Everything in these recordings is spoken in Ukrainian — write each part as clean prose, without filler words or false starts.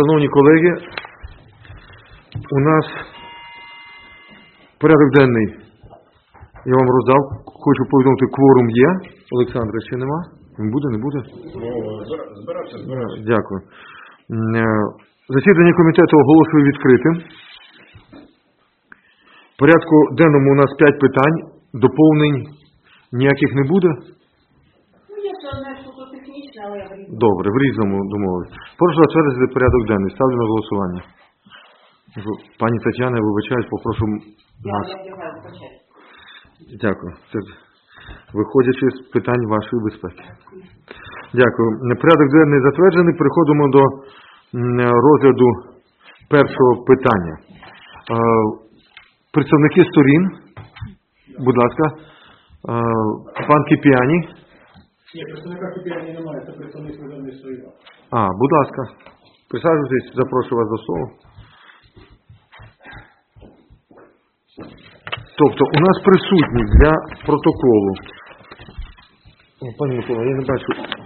Шановні колеги, у нас порядок денний. Я вам роздав. Хочу повідомити, кворум є. Олександра ще нема? Він буде, не буде? Збирався. Дякую. Засідання комітету оголошую відкритим. В порядку денному у нас 5 питань. Доповнень ніяких не буде? Є одне суто технічне, але я в різному. Добре, в різному домовились. Прошу затвердити порядок денний. Ставлю на голосування. Пані Тетяна, я вибачаюсь, попрошу нас. Дякую. Це виходячи з питань вашої безпеки. Дякую. Порядок денний затверджений. Переходимо до розгляду першого питання. Представники сторін, будь ласка, пан Кипіані. Ні, представника Кипіані немає, це представник видавництва ІВА. Будь ласка, присаджуйтесь, запрошую вас до слова. Тобто, у нас присутні для протоколу. Пані Микола, я не бачу.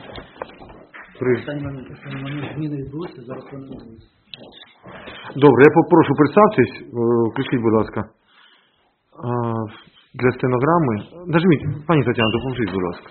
Зміни відбулися, зараз вони відбулися. Добре, я попрошу представтесь. Включіть, будь ласка. Для стенограми. Нажміть, пані Тетяна, допоможіть, будь ласка.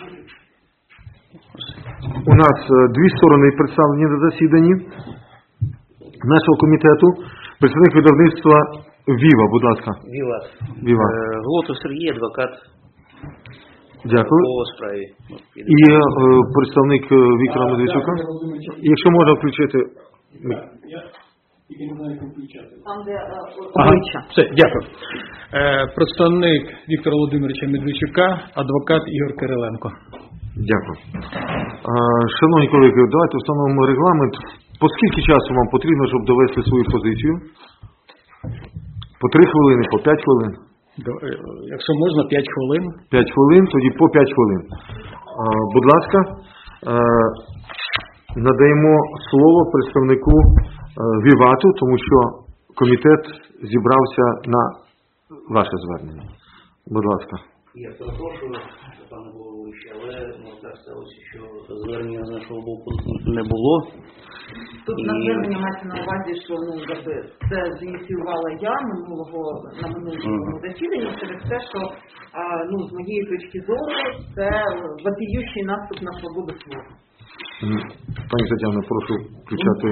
У нас дві сторони представлені на засіданні нашого комітету. Представник видавництва ВІВА, будь ласка. ВІВА. Глотов Сергій, адвокат. Дякую. По справі. І представник Віктора Медведчука. Якщо можна включити. Я тільки не знаю, як включати. Там, де обличчя. Все, дякую. Представник Віктора Володимировича Медведчука, адвокат Ігор Кириленко. Дякую. Шановні колеги, давайте встановимо регламент. По скільки часу вам потрібно, щоб довести свою позицію? По 3 хвилини, по 5 хвилин? Якщо можна, 5 хвилин. 5 хвилин, тоді по 5 хвилин. Будь ласка, надаємо слово представнику ВІВАТу, тому що комітет зібрався на ваше звернення. Будь ласка. Я перепрошую, пане головуючий, але так сталося, що звернення з нашого боку не було. Тут на звернення мається на увазі, що це зініціювала я на минулому засіданні через те, що з моєї точки зору це вопіющий наступ на свободу слова. Пані Тетяна, прошу включати.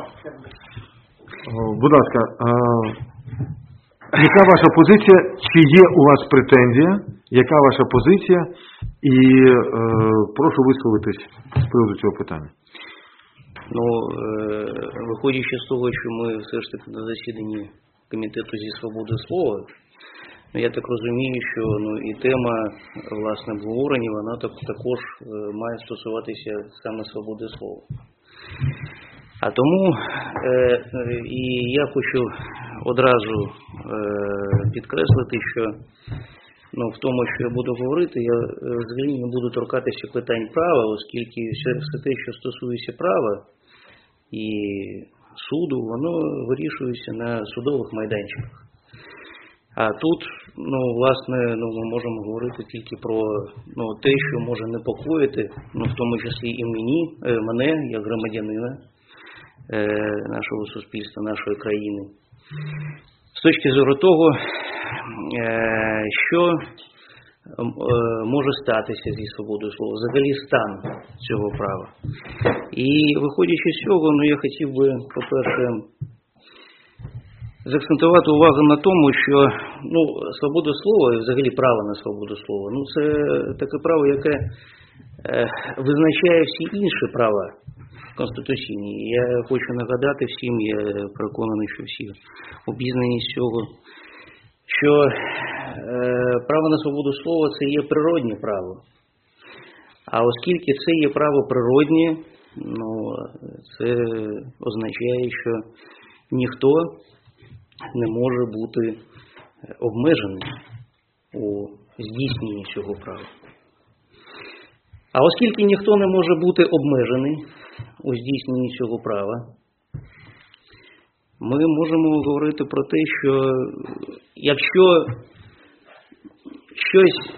Будь ласка, яка ваша позиція? Чи є у вас претензія? Яка ваша позиція? І прошу висловитись з приводу цього питання. Виходячи з того, що ми все ж таки на засіданні Комітету зі свободи слова, я так розумію, що і тема, власне, обговорення, вона також має стосуватися саме свободи слова. А тому і я хочу одразу підкреслити, що в тому, що я буду говорити, я взагалі не буду торкатися питань права, оскільки все те, що стосується права і суду, воно вирішується на судових майданчиках. А тут, власне, ми можемо говорити тільки про те, що може непокоїти, в тому числі і мене, як громадянина нашого суспільства, нашої країни. З точки зору того, що може статися зі свободою слова, взагалі стан цього права. І виходячи з цього, я хотів би, по-перше, заакцентувати увагу на тому, що свобода слова і взагалі право на свободу слова, це таке право, яке визначає всі інші права конституційні. Я хочу нагадати всім, я переконаний, що всі обізнані з цього, що право на свободу слова – це є природне право. А оскільки це є право природне, це означає, що ніхто не може бути обмежений у здійсненні цього права. А оскільки ніхто не може бути обмежений у здійсненні цього права, ми можемо говорити про те, що якщо щось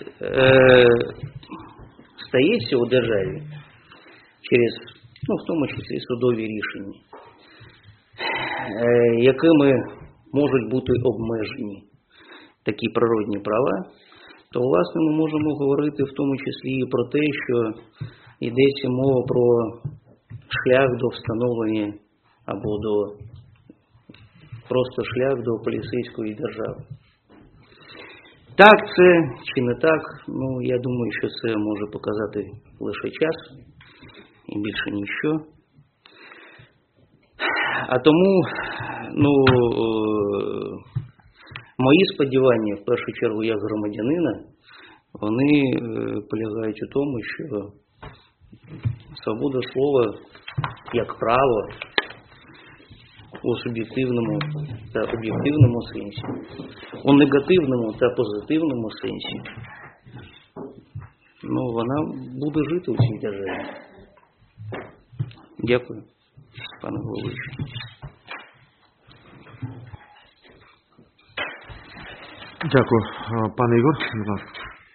стається у державі через, в тому числі судові рішення, якими можуть бути обмежені такі природні права, то, власне, ми можемо говорити в тому числі і про те, що йдеться мова про шлях до встановлення або просто шлях до поліцейської держави. Так це чи не так, я думаю, що це може показати лише час і більше ніщо. А тому, мої сподівання, в першу чергу, як громадянина, вони полягають у тому, що свобода слова як право у суб'єктивному та об'єктивному сенсі, у негативному та позитивному сенсі, вона буде жити у цій державі. Дякую, пане головуючий. Дякую. Пане Ігор, будь ласка.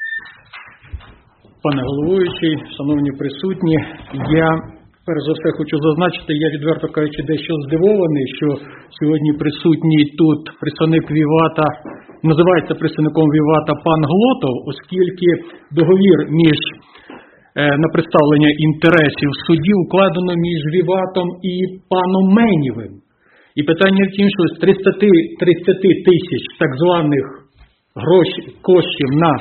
Пане головуючий, шановні присутні, я перш за все хочу зазначити, я відверто кажучи дещо здивований, що сьогодні присутній тут представник Вівата, називається представником Вівата пан Глотов, оскільки договір на представлення інтересів в суді укладено між Віватом і паном Менєвим. І питання в тім, що з 30 тисяч так званих коштів на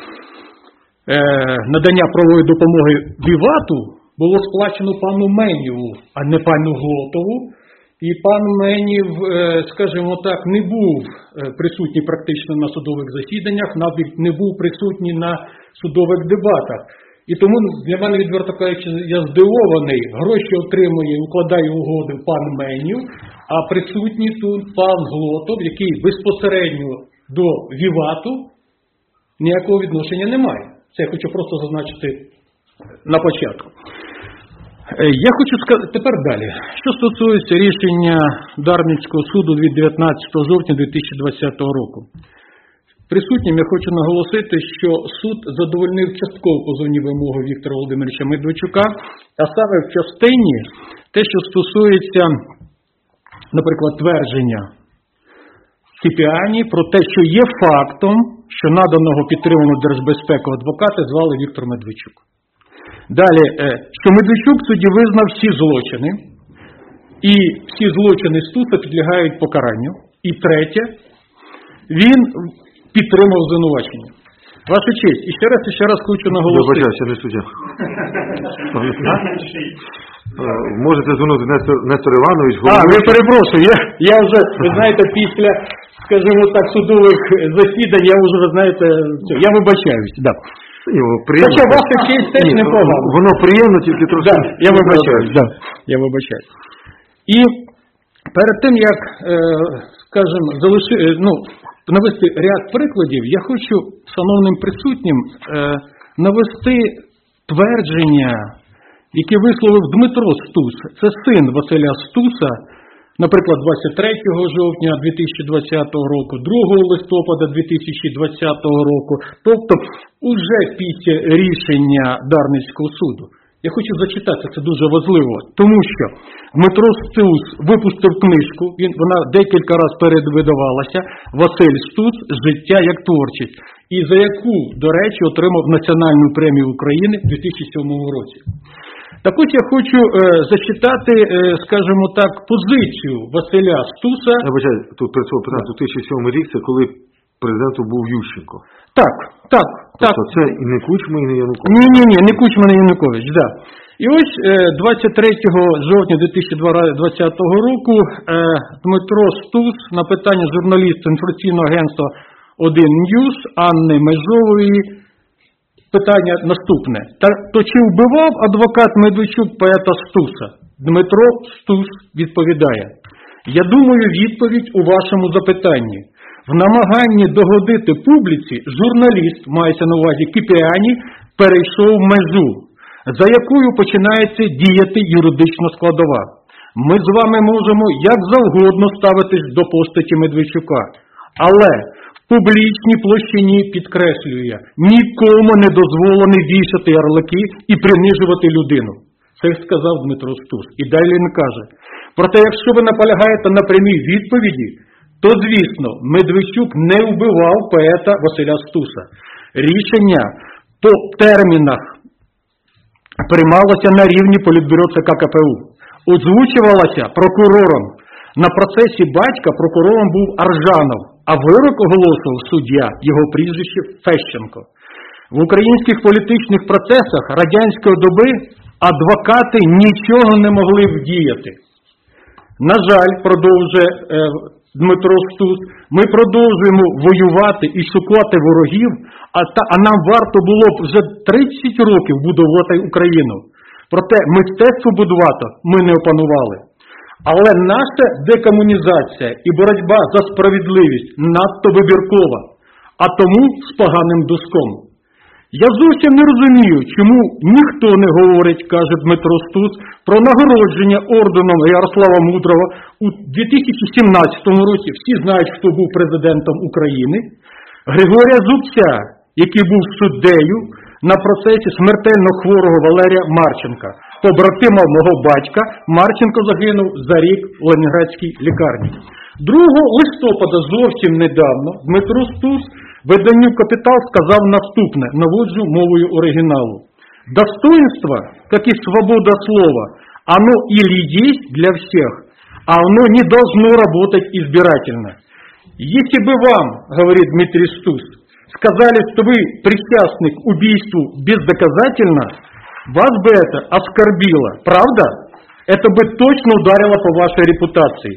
надання правової допомоги Вівату було сплачено пану Менєву, а не пану Глотову. І пан Менєв, скажімо так, не був присутній практично на судових засіданнях, навіть не був присутній на судових дебатах. І тому для мене, відверто кажучи, я здивований, гроші отримує, укладає угоди пан Менєв, а присутній тут пан Глотов, який безпосередньо до Вівату ніякого відношення не має. Це я хочу просто зазначити на початку. Я хочу сказати тепер далі. Що стосується рішення Дарницького суду від 19 жовтня 2020 року. Присутнім я хочу наголосити, що суд задовольнив частково позовні вимоги Віктора Володимировича Медведчука, а саме в частині те, що стосується, наприклад, твердження Кіпіані про те, що є фактом, що наданого підтриманого держбезпеку адвоката звали Віктор Медведчук. Далі, що Медведчук в суді визнав всі злочини, і всі злочини Стуса підлягають покаранню. І третє, він підтримав звинувачення. Ваша честь, і ще раз хочу наголосити. Вибачаюся, не суддя. Можете звернути Нестор Іванович. Ви перепрошую, я вже, ви знаєте, після, скажімо так, судових засідань, я вже, ви знаєте, я вибачаюсь, да. Хоча ваша честь теж непогано. Воно приємно, тільки трошки. Да, я вибачаюсь. І перед тим, як, скажімо, навести ряд прикладів, я хочу шановним присутнім навести твердження, яке висловив Дмитро Стус. Це син Василя Стуса, наприклад, 23 жовтня 2020 року, 2 листопада 2020 року, тобто уже після рішення Дарницького суду. Я хочу зачитати, це дуже важливо, тому що Дмитро Стус випустив книжку, вона декілька разів передвидавалася, «Василь Стус. Життя як творчість», і за яку, до речі, отримав Національну премію України в 2007 році. Так ось я хочу зачитати, скажімо так, позицію Василя Стуса. Я бачаю, тут перед собою 2007 рік, це коли президентом був Ющенко. Так. Тобто це і не Кучма, і не Янукович. Ні, не Кучма, не Янукович, да. І ось 23 жовтня 2020 року Дмитро Стус на питання журналіста інформаційного агентства «1 Ньюс» Анни Межової питання наступне. То чи вбивав адвокат Медведчук поета Стуса? Дмитро Стус відповідає: я думаю, відповідь у вашому запитанні. В намаганні догодити публіці журналіст, мається на увазі Кіпіані, перейшов межу, за якою починається діяти юридична складова. Ми з вами можемо як завгодно ставитись до постаті Медведчука, але в публічній площині, підкреслює, нікому не дозволено вішати ярлики і принижувати людину. Це сказав Дмитро Стус. І далі він каже: Проте, якщо ви наполягаєте на прямій відповіді, то, звісно, Медведчук не вбивав поета Василя Стуса. Рішення по термінах приймалося на рівні Політбюро ЦК КПУ. Озвучувалося прокурором. На процесі батька прокурором був Аржанов, а вирок оголошував суддя, його прізвище Фещенко. В українських політичних процесах радянської доби адвокати нічого не могли вдіяти. На жаль, продовжує Дмитро Стус, ми продовжуємо воювати і шукати ворогів, а нам варто було б вже 30 років будувати Україну. Проте мистецтво будувати ми не опанували. Але наша декомунізація і боротьба за справедливість надто вибіркова, а тому з поганим дуском. Я зовсім не розумію, чому ніхто не говорить, каже Дмитро Стус, про нагородження орденом Ярослава Мудрого у 2017 році. Всі знають, хто був президентом України. Григорія Зубця, який був суддею на процесі смертельно хворого Валерія Марченка. Побратима мого батька, Марченко загинув за рік в Ленінградській лікарні. 2 листопада зовсім недавно Дмитро Стус виданню «Капітал» сказав наступне, наводжу мовою оригіналу. «Достоинство, как и свобода слова, оно или есть для всех, а оно не должно работать избирательно. Если бы вам, — говорит Дмитрий Стус, — сказали, что вы причастны к убийству бездоказательно, вас бы это оскорбило, правда? Это бы точно ударило по вашей репутации».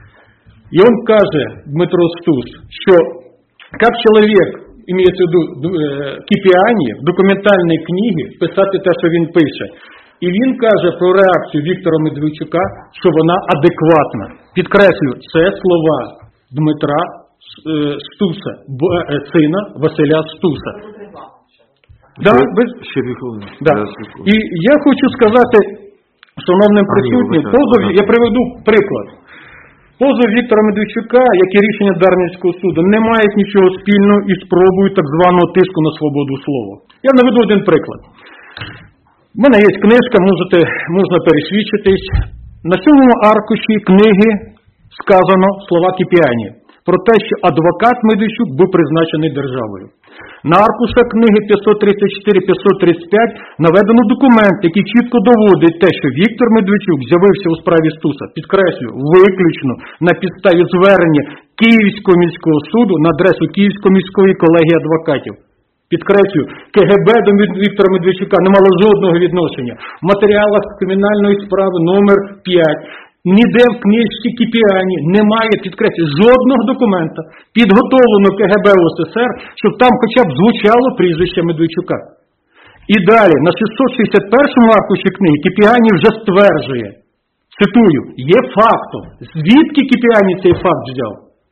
И он каже, Дмитро Стус, що як чоловік, імеється в виду Кіпіані, в документальній книгі писати те, що він пише. І він каже про реакцію Віктора Медведчука, що вона адекватна. Підкреслюю, це слова Дмитра Стуса, сина Василя Стуса. Ще 2 хвилини. Да. І я хочу сказати, шановним присутнім, я приведу приклад. Позов Віктора Медведчука, як і рішення Дарницького суду, не мають нічого спільного із спробою так званого тиску на свободу слова. Я наведу один приклад. У мене є книжка, можна пересвідчитись. На 7-му аркуші книги сказано слова Кіпіані про те, що адвокат Медведчук був призначений державою. На аркушах книги 534-535 наведено документ, який чітко доводить те, що Віктор Медведчук з'явився у справі Стуса, підкреслюю, виключно на підставі звернення Київського міського суду на адресу Київської міської колегії адвокатів. Підкреслюю, КГБ до Віктора Медведчука не мало жодного відношення. В матеріалах кримінальної справи номер 5 ніде в книжці Кіпіані немає, підкреслюю, жодного документа, підготовленого КГБ УССР, щоб там хоча б звучало прізвище Медведчука. І далі, на 661-му аркуші книги Кіпіані вже стверджує, цитую, є фактом. Звідки Кіпіані цей факт взяв?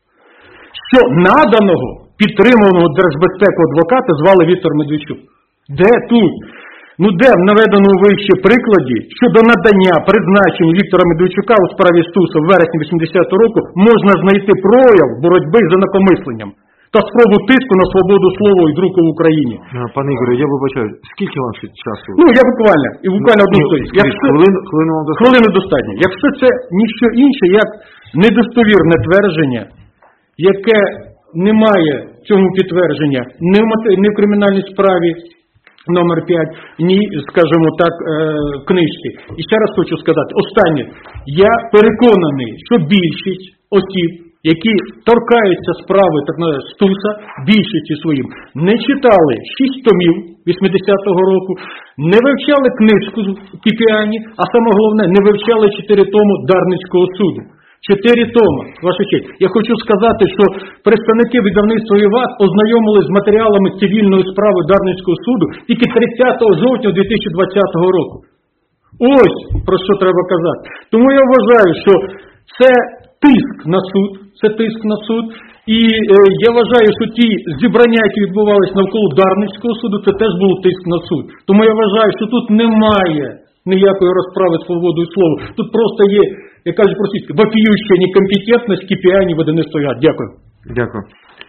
Що наданого, підтримуваного держбезпеку адвоката звали Віктор Медведчук. Де тут? Де в наведеному вище прикладі щодо надання призначення Віктора Медведчука у справі Стуса в вересні 80-го року можна знайти прояв боротьби за накомисленням та спробу тиску на свободу слова і друку в Україні. Пане Ігоре, я вибачаю, скільки вам ще часу? Я буквально одну сторінку. Хвилину достатньо. Якщо це ніщо інше, як недостовірне твердження, яке не має цьому підтвердження ні в кримінальній справі номер 5, ні, скажімо так, в книжці. І ще раз хочу сказати, останнє, я переконаний, що більшість осіб, які торкаються справи Стуса, більшості своїм, не читали 6 томів 80-го року, не вивчали книжку Кіпіані, а саме головне, не вивчали 4 тому Дарницького суду. 4 томи, ваша честь. Я хочу сказати, що представники видавництва «Віват» ознайомились з матеріалами цивільної справи Дарницького суду тільки 30 жовтня 2020 року. Ось про що треба казати. Тому я вважаю, що це тиск на суд, і я вважаю, що ті зібрання, які відбувалися навколо Дарницького суду, це теж був тиск на суд. Тому я вважаю, що тут немає ніякої розправи з свободою слова. Тут просто є, як кажуть російські, вопіюща некомпетентність Кіпіані видавництва «Віват». Дякую. Дякую.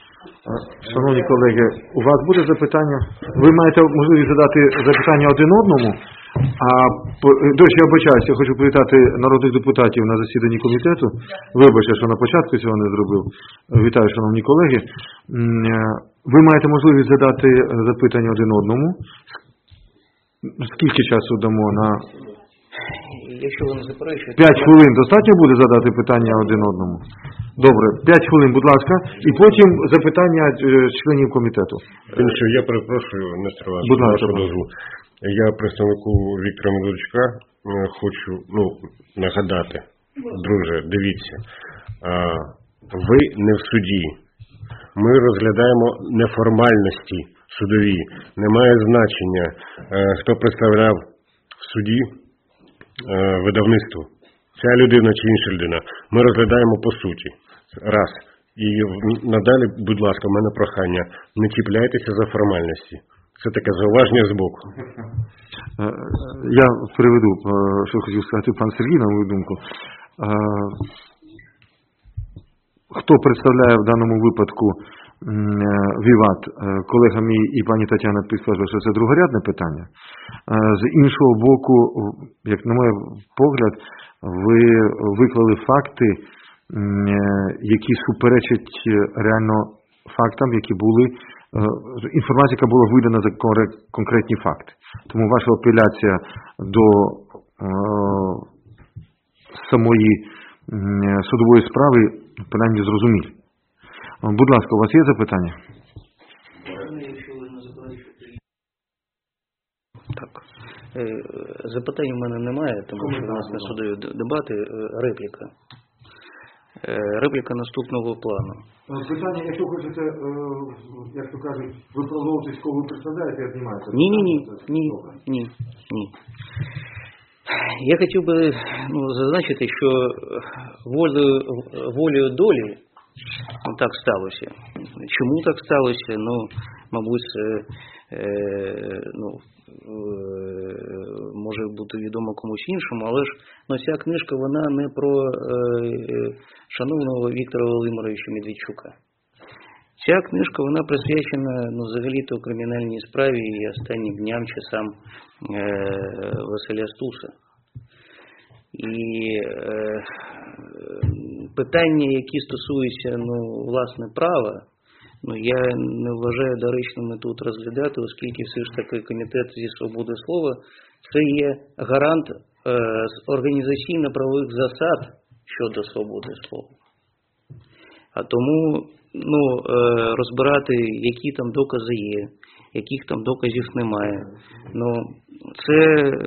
Шановні колеги, у вас буде запитання? Ви маєте можливість задати запитання один одному, До речі, я вибачаюся, я хочу привітати народних депутатів на засіданні комітету. Вибачте, що на початку цього не зробив. Вітаю, шановні колеги. Ви маєте можливість задати запитання один одному. Скільки часу дамо на... Якщо ви не заперечуєте... 5 хвилин достатньо буде задати питання один одному? Добре, 5 хвилин, будь ласка, і потім запитання членів комітету. Я перепрошую, Нестор Іванович, Будь ласка, вашого дозволу. Я представнику Віктора Медведчука хочу нагадати, друже, дивіться, ви не в суді. Ми розглядаємо неформальності судові. Немає значення, хто представляв в суді видавництво. Ця людина чи інша людина. Ми розглядаємо по суті. Раз. І надалі, будь ласка, в мене прохання, не чіпляйтеся за формальності. Це таке зауваження з боку. Я приведу, що хотів сказати пан Сергій, на мою думку. Хто представляє в даному випадку Віват, колега мій і пані Тетяна підтверджує, що це другорядне питання. З іншого боку, як на мій погляд, ви виклали факти, які суперечать реально фактам, які були, інформація, яка була видана за конкретні факти. Тому ваша апеляція до самої судової справи, принаймні, зрозумілі. Будь ласка, у вас є запитання? Так. Запитань у мене немає, тому що у нас на судові дебати. Репліка. Репліка наступного плану. Питання, якщо хочете, як то кажуть, виправдовуватись, кого ви представляєте, я знімаюся. Ні. Я хотів би зазначити, що волею долі так сталося. Чому так сталося? Мабуть, може бути відомо комусь іншому, але ж ця книжка, вона не про шановного Віктора Володимировича Медведчука. Ця книжка, вона присвячена взагалі-то кримінальній справі і останнім дням, часам Василя Стуса. І питання, які стосуються, власне, права, я не вважаю доречними тут розглядати, оскільки все ж таки Комітет зі свободи слова – це є гарант організаційно-правових засад щодо свободи слова. А тому розбирати, які там докази є, яких там доказів немає. Це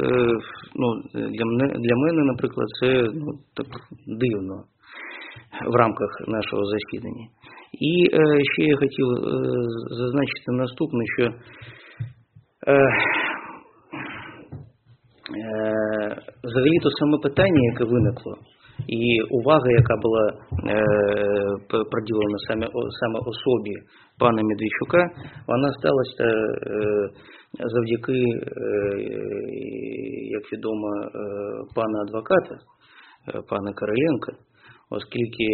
для мене, наприклад, це так дивно в рамках нашого засідання. І ще я хотів зазначити наступне, що взагалі-то саме питання, яке виникло, і увага, яка була приділена саме особі пана Медведчука, вона сталася завдяки, як відомо, пана адвоката, пана Кириленка, оскільки...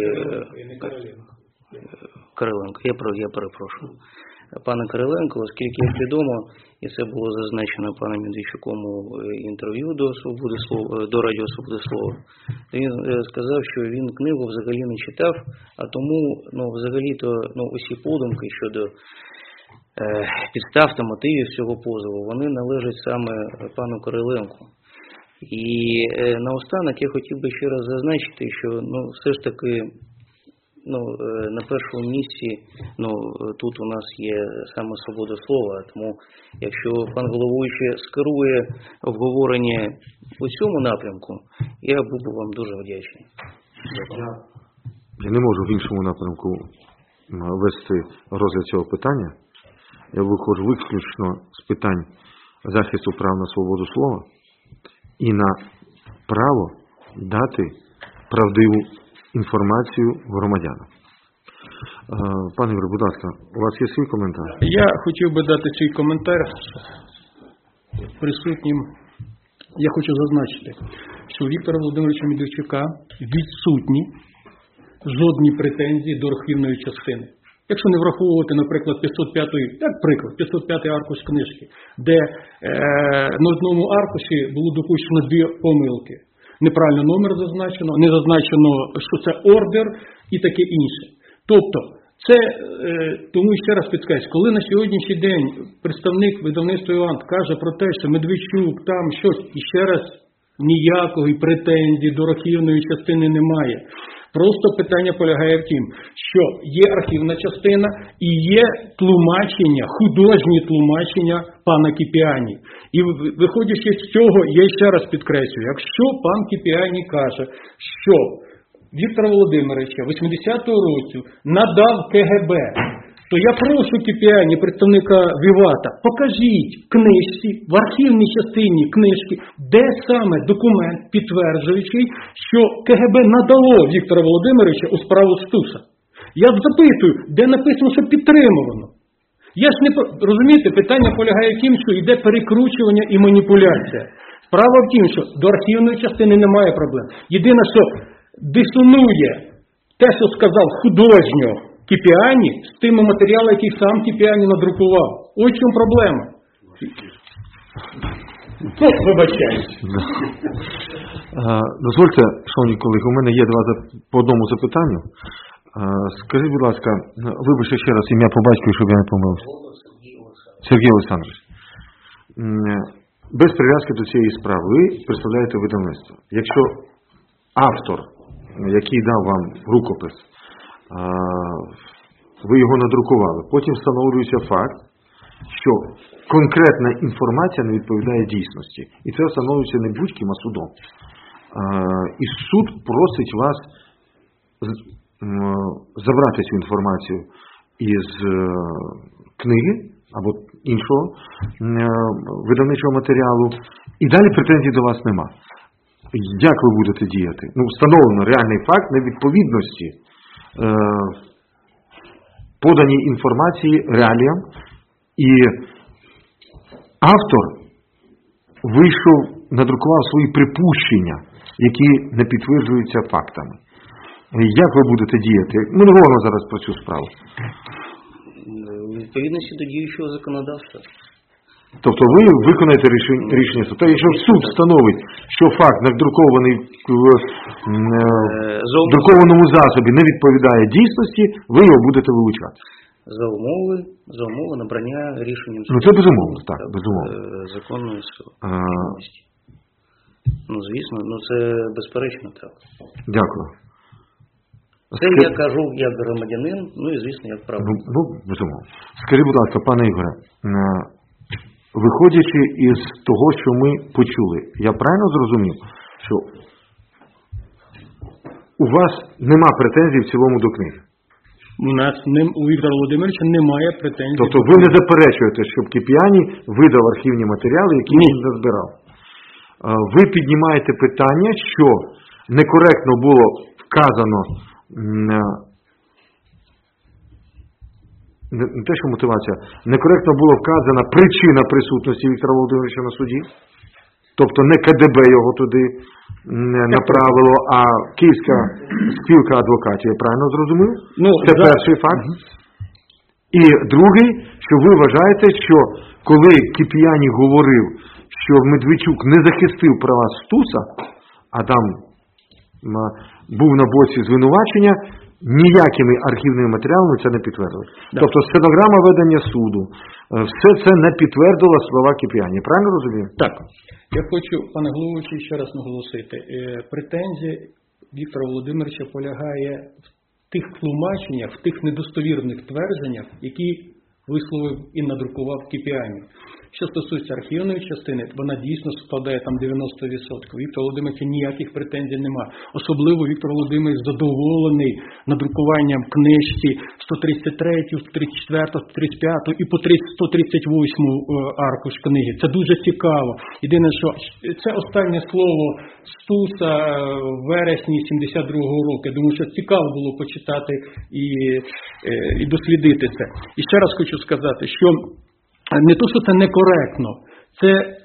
Кириленко, я перепрошую. Пана Кириленко, оскільки, як відомо, і це було зазначено паном Медведчуком у інтерв'ю до Радіо Свободи Слова, він сказав, що він книгу взагалі не читав, а тому взагалі-то усі подумки щодо підстав та мотивів цього позову, вони належать саме пану Кириленку. І наостанок я хотів би ще раз зазначити, що все ж таки на першому місці тут у нас є саме свобода слова, тому якщо пан головуючий скерує обговорення у цьому напрямку, я був би вам дуже вдячний. Я не можу в іншому напрямку вести розгляд цього питання. Я виходжу виключно з питань захисту прав на свободу слова і на право дати правдиву інформацію громадянам. Пане Ігор, будь ласка, у вас є свій коментар? Я хотів би дати свій коментар присутнім. Я хочу зазначити, що у Віктора Володимировича Медведчука відсутні жодні претензії до архівної частини. Якщо не враховувати, наприклад, 505-й аркуш книжки, де на одному аркуші було допущено 2 помилки. Неправильно номер зазначено, не зазначено, що це ордер і таке інше. Тобто, це, тому ще раз підкреслюю, коли на сьогоднішній день представник видавництва «Івант» каже про те, що Медведчук там щось, і ще раз, ніякої претензії до архівної частини немає. Просто питання полягає в тім, що є архівна частина і є тлумачення, художні тлумачення пана Кіпіані. І виходячи з цього, я ще раз підкреслюю, якщо пан Кіпіані каже, що Віктора Володимировича 80-го року надав КГБ, то я прошу Кіпіані, представника Вівата, покажіть книжці, в архівній частині книжки, де саме документ, підтверджуючий, що КГБ надало Віктора Володимировича у справу Стуса. Я запитую, де написано, що підтримувано. Я ж не розумієте, питання полягає в тім, що йде перекручування і маніпуляція. Справа в тім, що до архівної частини немає проблем. Єдине, що дисонує те, що сказав художньо Кіпіані, з тими матеріалами, які сам Кіпіані надрукував. Ось в чому проблема. Вибачаюсь. Дозвольте, шановні колеги, у мене є по одному запитанню. Скажіть, будь ласка, вибачте ще раз ім'я по батькові, щоб я не помилився. Сергій Олександрович. Без прив'язки до цієї справи ви представляєте видавництво. Якщо автор, який дав вам рукопис, ви його надрукували, потім встановлюється факт, що конкретна інформація не відповідає дійсності. І це встановлюється не будь-ким, а судом. І суд просить вас забрати цю інформацію із книги або іншого видавничого матеріалу, і далі претензій до вас нема. Як ви будете діяти? Встановлено реальний факт невідповідності поданій інформації реаліям, і автор вийшов, надрукував свої припущення, які не підтверджуються фактами. Як ви будете діяти? Ми не говоримо зараз про цю справу. У відповідності до діючого законодавства. Тобто ви виконаєте рішення суду. Якщо суд встановить, що факт надрукований в друкованому засобі не відповідає дійсності, ви його будете вилучати. За умови набрання рішенням суду. Це безумовно, так, безумовно. Законної сили. Звісно, це безперечно так. Дякую. Це я кажу як громадянин, і звісно, як правильно. Безумовно. Скажіть, будь ласка, пане Ігоре, виходячи із того, що ми почули, я правильно зрозумів, що у вас нема претензій в цілому до книги? У Віктора Володимировича немає претензій. Тобто ви не заперечуєте, щоб Кіпіані видав архівні матеріали, які він назбирав? Ви піднімаєте питання, що некоректно було вказано, не те, що мотивація, некоректно було вказана причина присутності Віктора Володимировича на суді, тобто не КДБ його туди направило, а Київська спілка адвокатів, я правильно зрозумів? Це перший факт. І другий, що ви вважаєте, що коли Кіпіані говорив, що Медведчук не захистив права Стуса, а там був на боці звинувачення, ніякими архівними матеріалами це не підтвердили. Да. Тобто стенограма ведення суду, все це не підтвердило слова Кіпіані. Правильно розумію? Так. Я хочу, пане головуючий, ще раз наголосити. Претензія Віктора Володимировича полягає в тих тлумаченнях, в тих недостовірних твердженнях, які висловив і надрукував Кіпіані. Що стосується архівної частини, вона дійсно складає там 90%. Віктор Володимирович ніяких претензій немає. Особливо Віктор Володимирович задоволений надрукуванням книжці 133, 134, 135 і по 138 аркуш книги. Це дуже цікаво. Єдине, що це останнє слово Стуса в вересні 72-го року. Я думаю, що цікаво було почитати і дослідити це. І ще раз хочу сказати, що не то, що це некоректно, це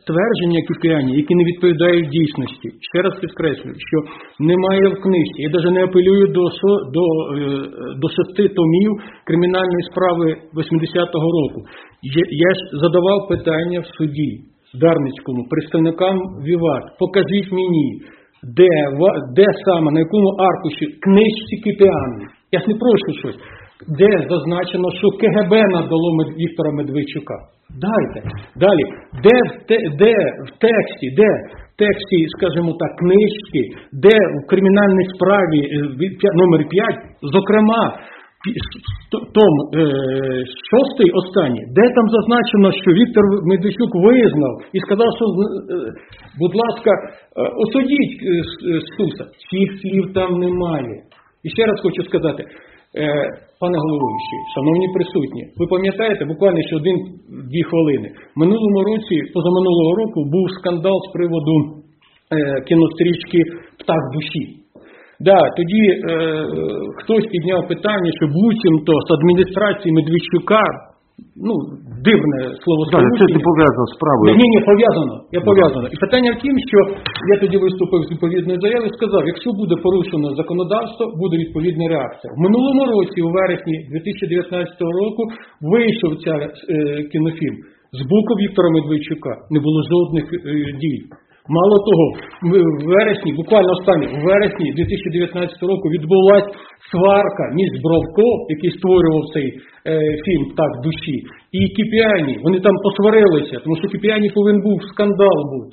ствердження Кіпіані, які не відповідають дійсності. Ще раз підкреслюю, що немає в книжці. Я навіть не апелюю до 6 томів кримінальної справи 80-го року. Я ж задавав питання в суді Дарницькому, представникам ВІВАТ. Покажіть мені, де саме, на якому аркуші книжці Кіпіані. Я ж не прошу щось. Де зазначено, що КГБ надало Віктора Медведчука? Дайте. Далі. Де в тексті, скажімо так, книжки, де в кримінальній справі номер 5, зокрема, том 6 останній, де там зазначено, що Віктор Медведчук визнав і сказав, що, будь ласка, осудіть Стуса. Цих слів там немає. І ще раз хочу сказати, пане головуючий, шановні присутні, ви пам'ятаєте, буквально ще 1-2 хвилини, минулому році, позаминулого року, був скандал з приводу кінострічки «Птах душі». Да, тоді хтось підняв питання, що буцімто з адміністрації Медведчука, дивне словосполучення. Це не пов'язано з справою. Ні, пов'язано. І питання в тім, що я тоді виступив з відповідною заявою і сказав, якщо буде порушено законодавство, буде відповідна реакція. В минулому році, у вересні 2019 року, вийшов ця кінофільм з боку Віктора Медведчука. Не було жодних дій. Мало того, в вересні, буквально в вересні 2019 року відбулася сварка між Бровко, який створював цей фільм «Птах душі», і Кіпіані. Вони там посварилися, тому що Кіпіані повинен був скандал бути.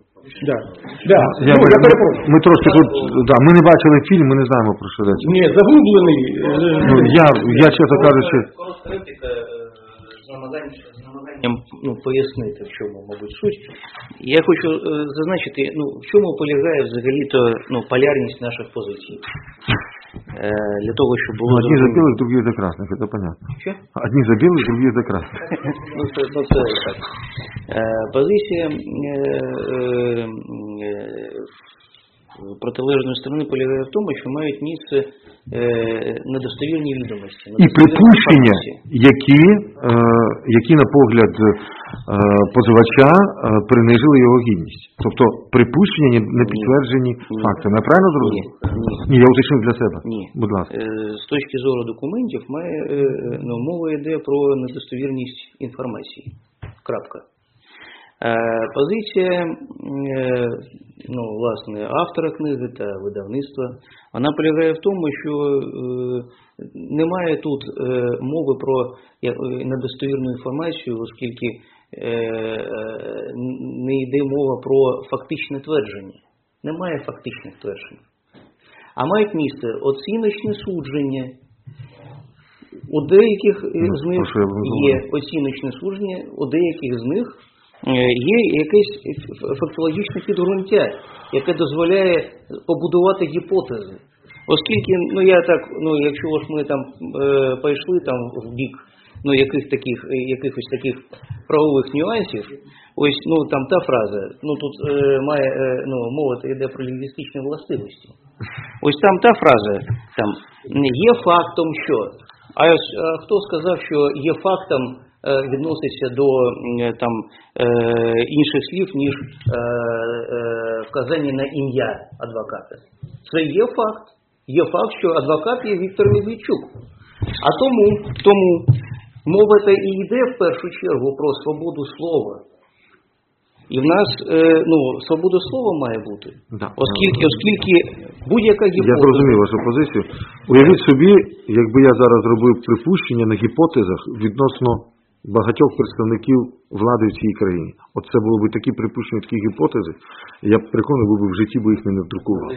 Я перепрошую. Ми трошки тут, ми не бачили фільм, ми не знаємо про що речі. Ні, загублений. Я чесно кажучи... З намаганням пояснити, в чому, мабуть, суть. Я хочу зазначити, в чому полягає взагалі-то полярність наших позицій. Для того, щоб було... Одні за білих, другі за красних, це понятно. Що? Одні за білих, другі за красних. Це так. Позиція протилежної сторони полягає в тому, що мають місце недостовірні відомості. І припущення, які на погляд позивача принижили його гідність. Тобто припущення не підтверджені фактами. Я правильно зрозумів? Ні, я уточнив для себе. Ні. Будь ласка. З точки зору документів мова йде про недостовірність інформації. Крапка. Позиція власне, автора книги та видавництва, вона полягає в тому, що немає тут мови про недостовірну інформацію, оскільки не йде мова про фактичне твердження. Немає фактичних тверджень. А мають місце оціночне судження. У деяких з них є оціночне судження, у деяких з них є якесь фактологічне підґрунтя, яке дозволяє побудувати гіпотези. Оскільки, якщо ж ми там пішли там в бік якихось таких правових нюансів, ось там та фраза, тут має мова йде про лінгвістичні властивості. Ось там та фраза, там є фактом, що. А хто сказав, що є фактом відноситься до інших слів, ніж вказання на ім'я адвоката. Це є факт. Є факт, що адвокат є Віктор Медведчук. А тому мова і йде в першу чергу про свободу слова. І в нас свобода слова має бути. Да. Оскільки будь-яка гіпотеза... Я зрозумів вашу позицію. Уявіть собі, якби я зараз робив припущення на гіпотезах відносно багатьох представників влади в цій країні. От це було б такі припущення, такі гіпотези, я б переконаний, в житті би їх не надрукував.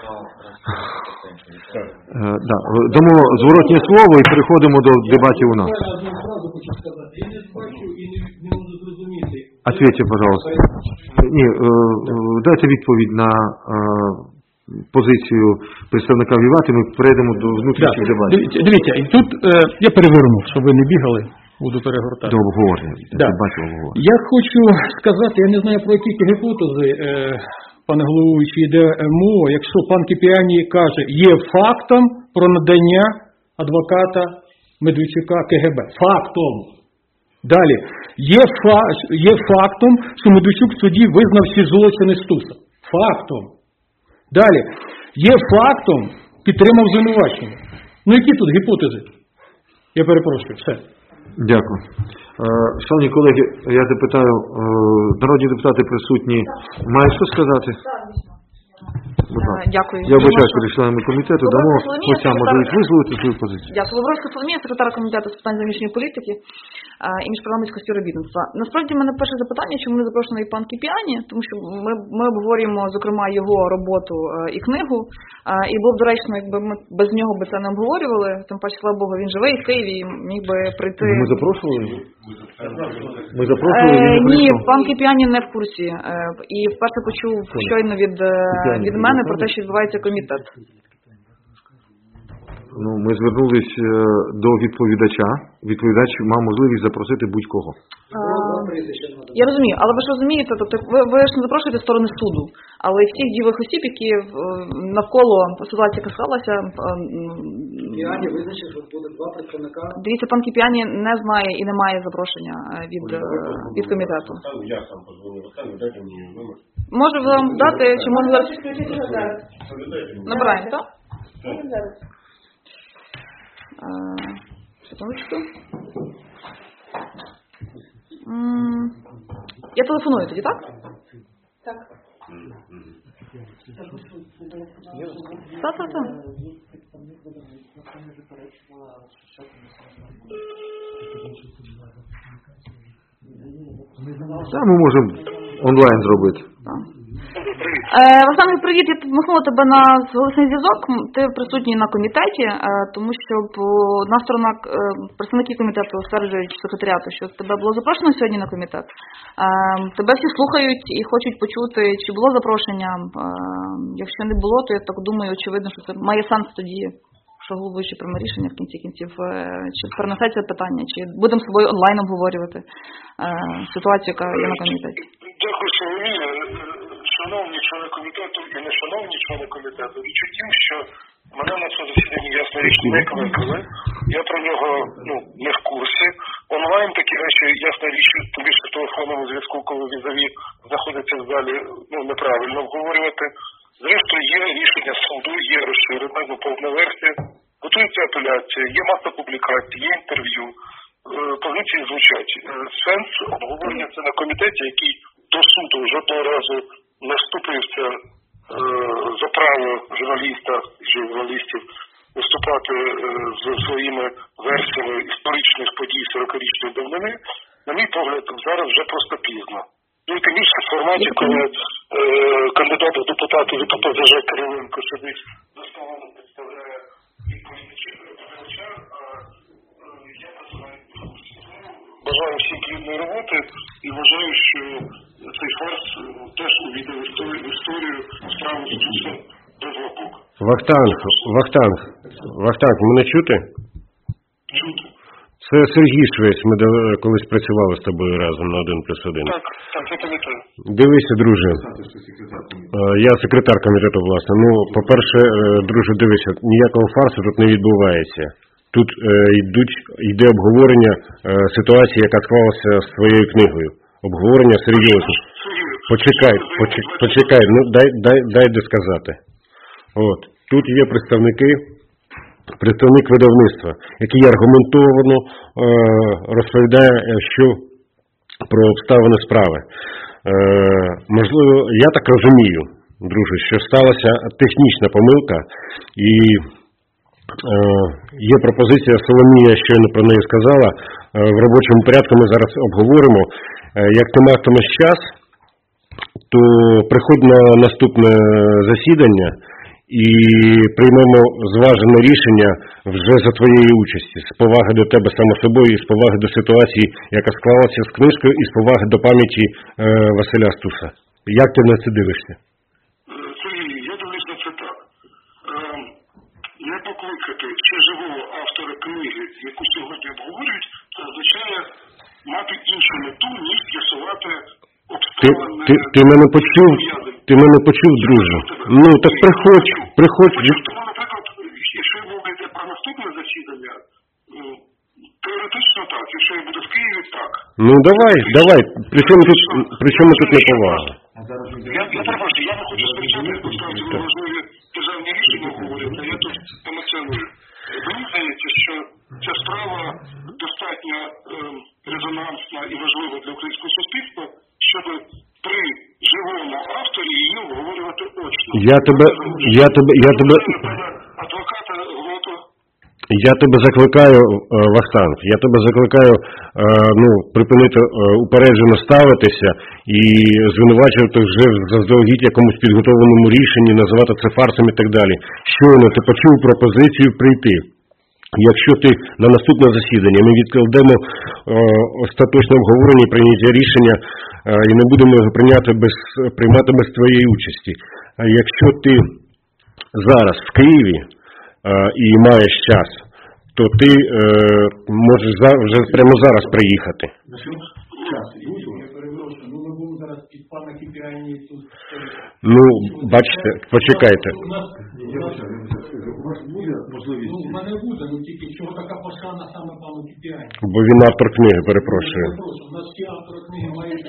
Дамо зворотнє слово і переходимо до дебатів у нас. Я одну фразу хочу сказати. Я не бачу і не можу зрозуміти. Ответьте, пожалуйста. Ні, дайте відповідь на позицію представника ВІВАТ, і ми перейдемо до внутрішніх дебатів. Дивіться, і тут я перевернув, щоб ви не бігали, буду перегортати. До обговорення. Я хочу сказати, я не знаю про які гіпотези, пане головуючий, йде мова, якщо пан Кіпіані каже, є фактом про надання адвоката Медведчука КГБ. Фактом. Далі. Є фактом, що Медведчук в суді визнав всі злочини Стуса. Фактом. Далі. Є фактом, підтримав звинувачення. Ну які тут гіпотези? Я перепрошую, все. Дякую. Шановні колеги, я запитаю, народні депутати присутні мають що сказати? Будь ласка. Дякую. Я вибачаюсь перед членами комітету, дамо Володимир Соломія, гостям можливість висловити свою позицію. Дякую. Лавровська Соломія, секретар комітету з питань зовнішньої політики і міжпарламентського співробітництва. Насправді, в мене перше запитання, чому не запрошений пан Кіпіані, тому що ми обговорюємо, зокрема, його роботу і книгу, і було б доречно, якби ми без нього би це не обговорювали, тим паче, слава Богу, він живий в Києві і міг би прийти. Ми запрошували його? Ми запрошували, він не Ні, прийшов. пан Кіпіані не в курсі. І вперше почув щойно від мене про те, що відбувається комітет. Ну, ми звернулись до відповідача. Відповідач мав можливість запросити будь-кого. Я розумію, але ви ж розумієте, тобто ви ж не запрошуєте сторони суду, але і всіх дієвих осіб, які навколо ситуації, яка склалася... Кіпіані визначив, що буде два представника. Дивіться, пан Кіпіані не знає і не має запрошення від комітету. Я сам позвонив, дайте мені номер. Можу вам дати, чи можу зараз... Набираємо, так? Секундочку. Я телефоную тоді, так? Так. Так. Це ми можемо онлайн зробити. Олександр, привіт, я вмикнула тебе на голосний зв'язок, ти присутній на комітеті, тому що одна сторона, представники комітету стверджують секретаріату, що тебе було запрошено сьогодні на комітет. Тебе всі слухають і хочуть почути, чи було запрошення. Якщо не було, то я так думаю, очевидно, що це має сенс тоді, що головуючий прийме рішення в кінці кінців, чи перенесеться питання, чи будемо з собою онлайн обговорювати ситуацію, яка є на комітеті. Дякую, Соломія. Шановні члени комітету і нешановні члени комітету, річ у тім, що мене на цьому засіданні, ясна річ, не кликали. Я про нього не в курсі. Онлайн такі речі, ясна річ, тим більше в телефонному зв'язку, коли візаві знаходиться в залі, неправильно обговорювати. Зрештою, є рішення суду, є розширена, повна версія, готується апеляція, є маса публікацій, є інтерв'ю, позиції звучать. Сенс обговорення це на комітеті, який до суду жодного разу не вступився за право журналістів виступати з своїми версіями історичних подій 40-річної давнини, на мій погляд, зараз вже просто пізно. Ну і тим більше в форматі, коли кандидат в депутати від ОПЗЖ Кириленко сидить доставлено представляє відповідача, я бажаю всім плідної роботи і вважаю, що цей фарс теж увійде в історію справи Стуса без лапок. Вахтанг, мене чути? Чути. Це Сергій Швець, ми колись працювали з тобою разом на 1+1. Так, я пам'ятаю. Дивися, друже, я секретар комітету, власне. Ну, по-перше, друже, дивися, ніякого фарсу тут не відбувається. Тут йде обговорення ситуації, яка склалася з твоєю книгою. Обговорення серйозне. Почекай, ну дай досказати. От, тут є представник видавництва, який аргументовано розповідає, що про обставини справи. Можливо, я так розумію, друже, що сталася технічна помилка і є пропозиція, Соломія щойно про неї сказала, в робочому порядку ми зараз обговоримо. Як ти матимеш час, то приходь на наступне засідання і приймемо зважене рішення вже за твоєї участі, з поваги до тебе само собою, і з поваги до ситуації, яка склалася з книжкою, і з поваги до пам'яті Василя Стуса. Як ти на це дивишся? Сергій, я дивлюсь на це так. Не покликати ще живого автора книги, яку сьогодні обговорюють, це означає мати іншу мету, ніж з'ясувати обставини... Ти мене почув, друже? Ну, так приходь. Тому, наприклад, якщо ви говорите про наступне засідання, Теоретично так, якщо я буду в Києві, так. Ну давай. При чому тут неповага? Я перепрошую, я не хочу сперечати, насправді важливі державні рішення говорять, а я тут емоціоную. Мені здається, що ця справа достатньо резонансна і важлива для українського суспільства, щоб при живому авторі її обговорювати очно. Адвоката Глоту. Я тебе закликаю, Вахтанг, припинити упереджено ставитися і звинувачувати вже заздалегідь якомусь підготовленому рішенні, називати це фарсом і так далі. Щойно ти почув пропозицію прийти. Якщо ти на наступне засідання ми відкладемо остаточне обговорення і прийняття рішення і не будемо його приймати без твоєї участі. А якщо ти зараз в Києві і маєш час, то ти можеш вже прямо зараз приїхати. Я перепрошую, ми будемо зараз під пана Кіпіані тут. Ну, бачите, почекайте. У вас буде можливість? Ну, в мене буде, тільки чого така пошана саме пану Кіпіані? Бо він автор книги, перепрошую. У нас всі автори книги мають...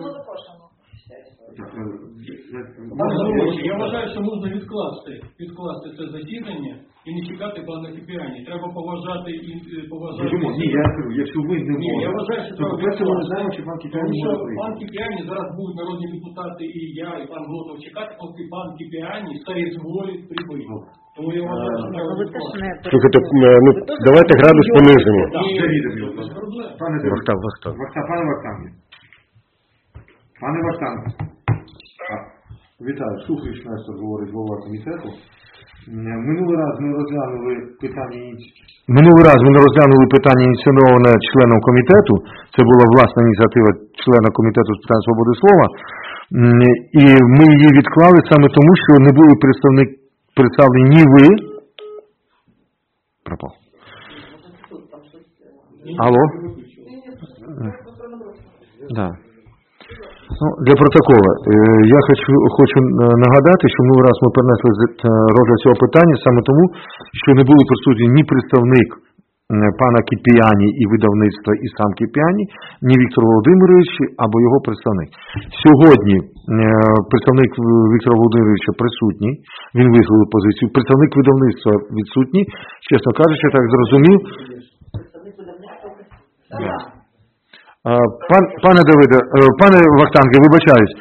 Я вважаю, що можна відкласти це засідання і не чекати пана Кіпіані. Треба поважати і поважати... Ні, я кажу, якщо ви не можете... Ні, я вважаю, що треба по-перше, ми не знаємо, чи пан Кіпіані може прийти. Пан Кіпіані, зараз будуть народні депутати і я, і пан Глотов чекати, поки пан Кіпіані соізволить прибути. Тому я вважаю, що треба відкласти. Слухайте, давайте градус понизимо. Пане Вахтанг. Вітаю, Шуфрич Нестор говорить, голова комітету. Минулий раз ми не розглянули питання ініційоване членом комітету. Це була власна ініціатива члена комітету з питань свободи слова. І ми її відклали саме тому, що не були представлені ні ви. Пропав. Алло? Да. Для протоколу. Я хочу нагадати, що минулий раз ми перенесли розгляд цього питання саме тому, що не були присутні ні представник пана Кіпіані і видавництва і сам Кіпіані, ні Віктор Володимирович або його представник. Сьогодні представник Віктора Володимировича присутній, він висловив позицію, представник видавництва відсутній, чесно кажучи, так зрозумів. Пане Давиде, пане Вахтанге, вибачаюсь,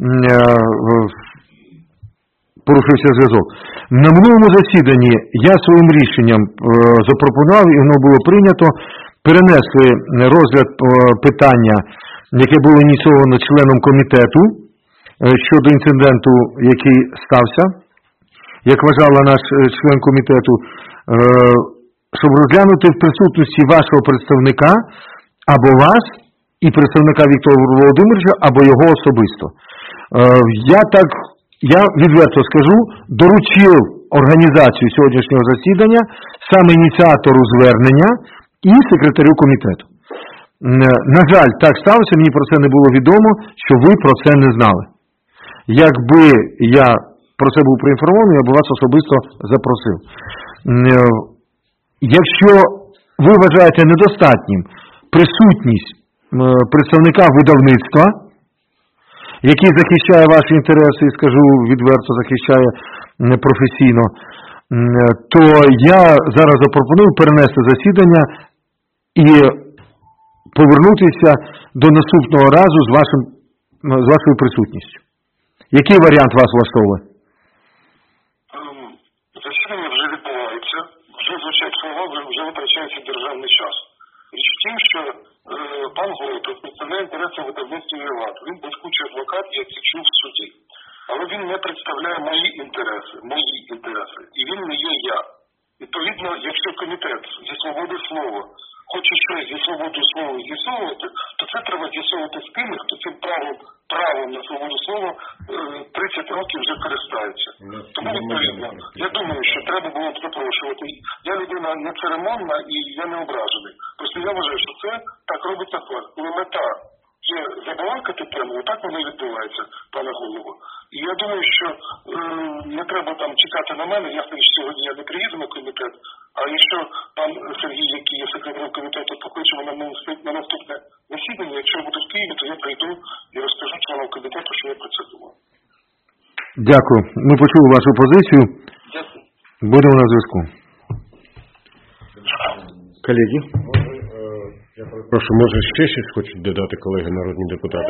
порушився зв'язок. На минулому засіданні я своїм рішенням запропонував, і воно було прийнято, перенесли розгляд питання, яке було ініційовано членом комітету щодо інциденту, який стався, як вважала наш член комітету, щоб розглянути в присутності вашого представника або вас, і представника Віктора Володимировича, або його особисто. Я відверто скажу, доручив організацію сьогоднішнього засідання саме ініціатору звернення і секретарю комітету. На жаль, так сталося, мені про це не було відомо, що ви про це не знали. Якби я про це був проінформований, я б вас особисто запросив. Якщо ви вважаєте недостатнім присутність представника видавництва, який захищає ваші інтереси, і скажу відверто, захищає професійно, то я зараз запропоную перенести засідання і повернутися до наступного разу з вашою присутністю. Який варіант вас влаштовує? Засідання вже відбувається, вже звучать слова, вже витрачається державний час. Річ в тім, що пан Глотов представляє інтереси видавництва «Віват». Він блискучий адвокат, я це чув в суді. Але він не представляє мої інтереси, і він не є я. Відповідно, якщо комітет зі свободи слова хоче щось зі свободи слова з'ясовувати, то це треба з'ясовувати з тими, хто цим правом на свободу слова 30 років вже користається. Тому, відповідно, я думаю, що треба було б запрошувати. Я людина не церемонна і я не ображений. Просто я вважаю, що це так робиться факт. Коли мета є забалакати тему, так воно і відбувається, пане голово. І я думаю, що не треба там чекати на мене, ясно, що сьогодні я не приїду на комітет, а якщо пан Сергій, який є секретарем комітету, покличе мене на наступне засідання, якщо я буду в Києві, то я прийду і розкажу членам комітету, що я про це думаю. Дякую. Ми почули вашу позицію. Дякую. Будемо на зв'язку. Колеги. Я прошу, може ще щось хочуть додати колеги народні депутати?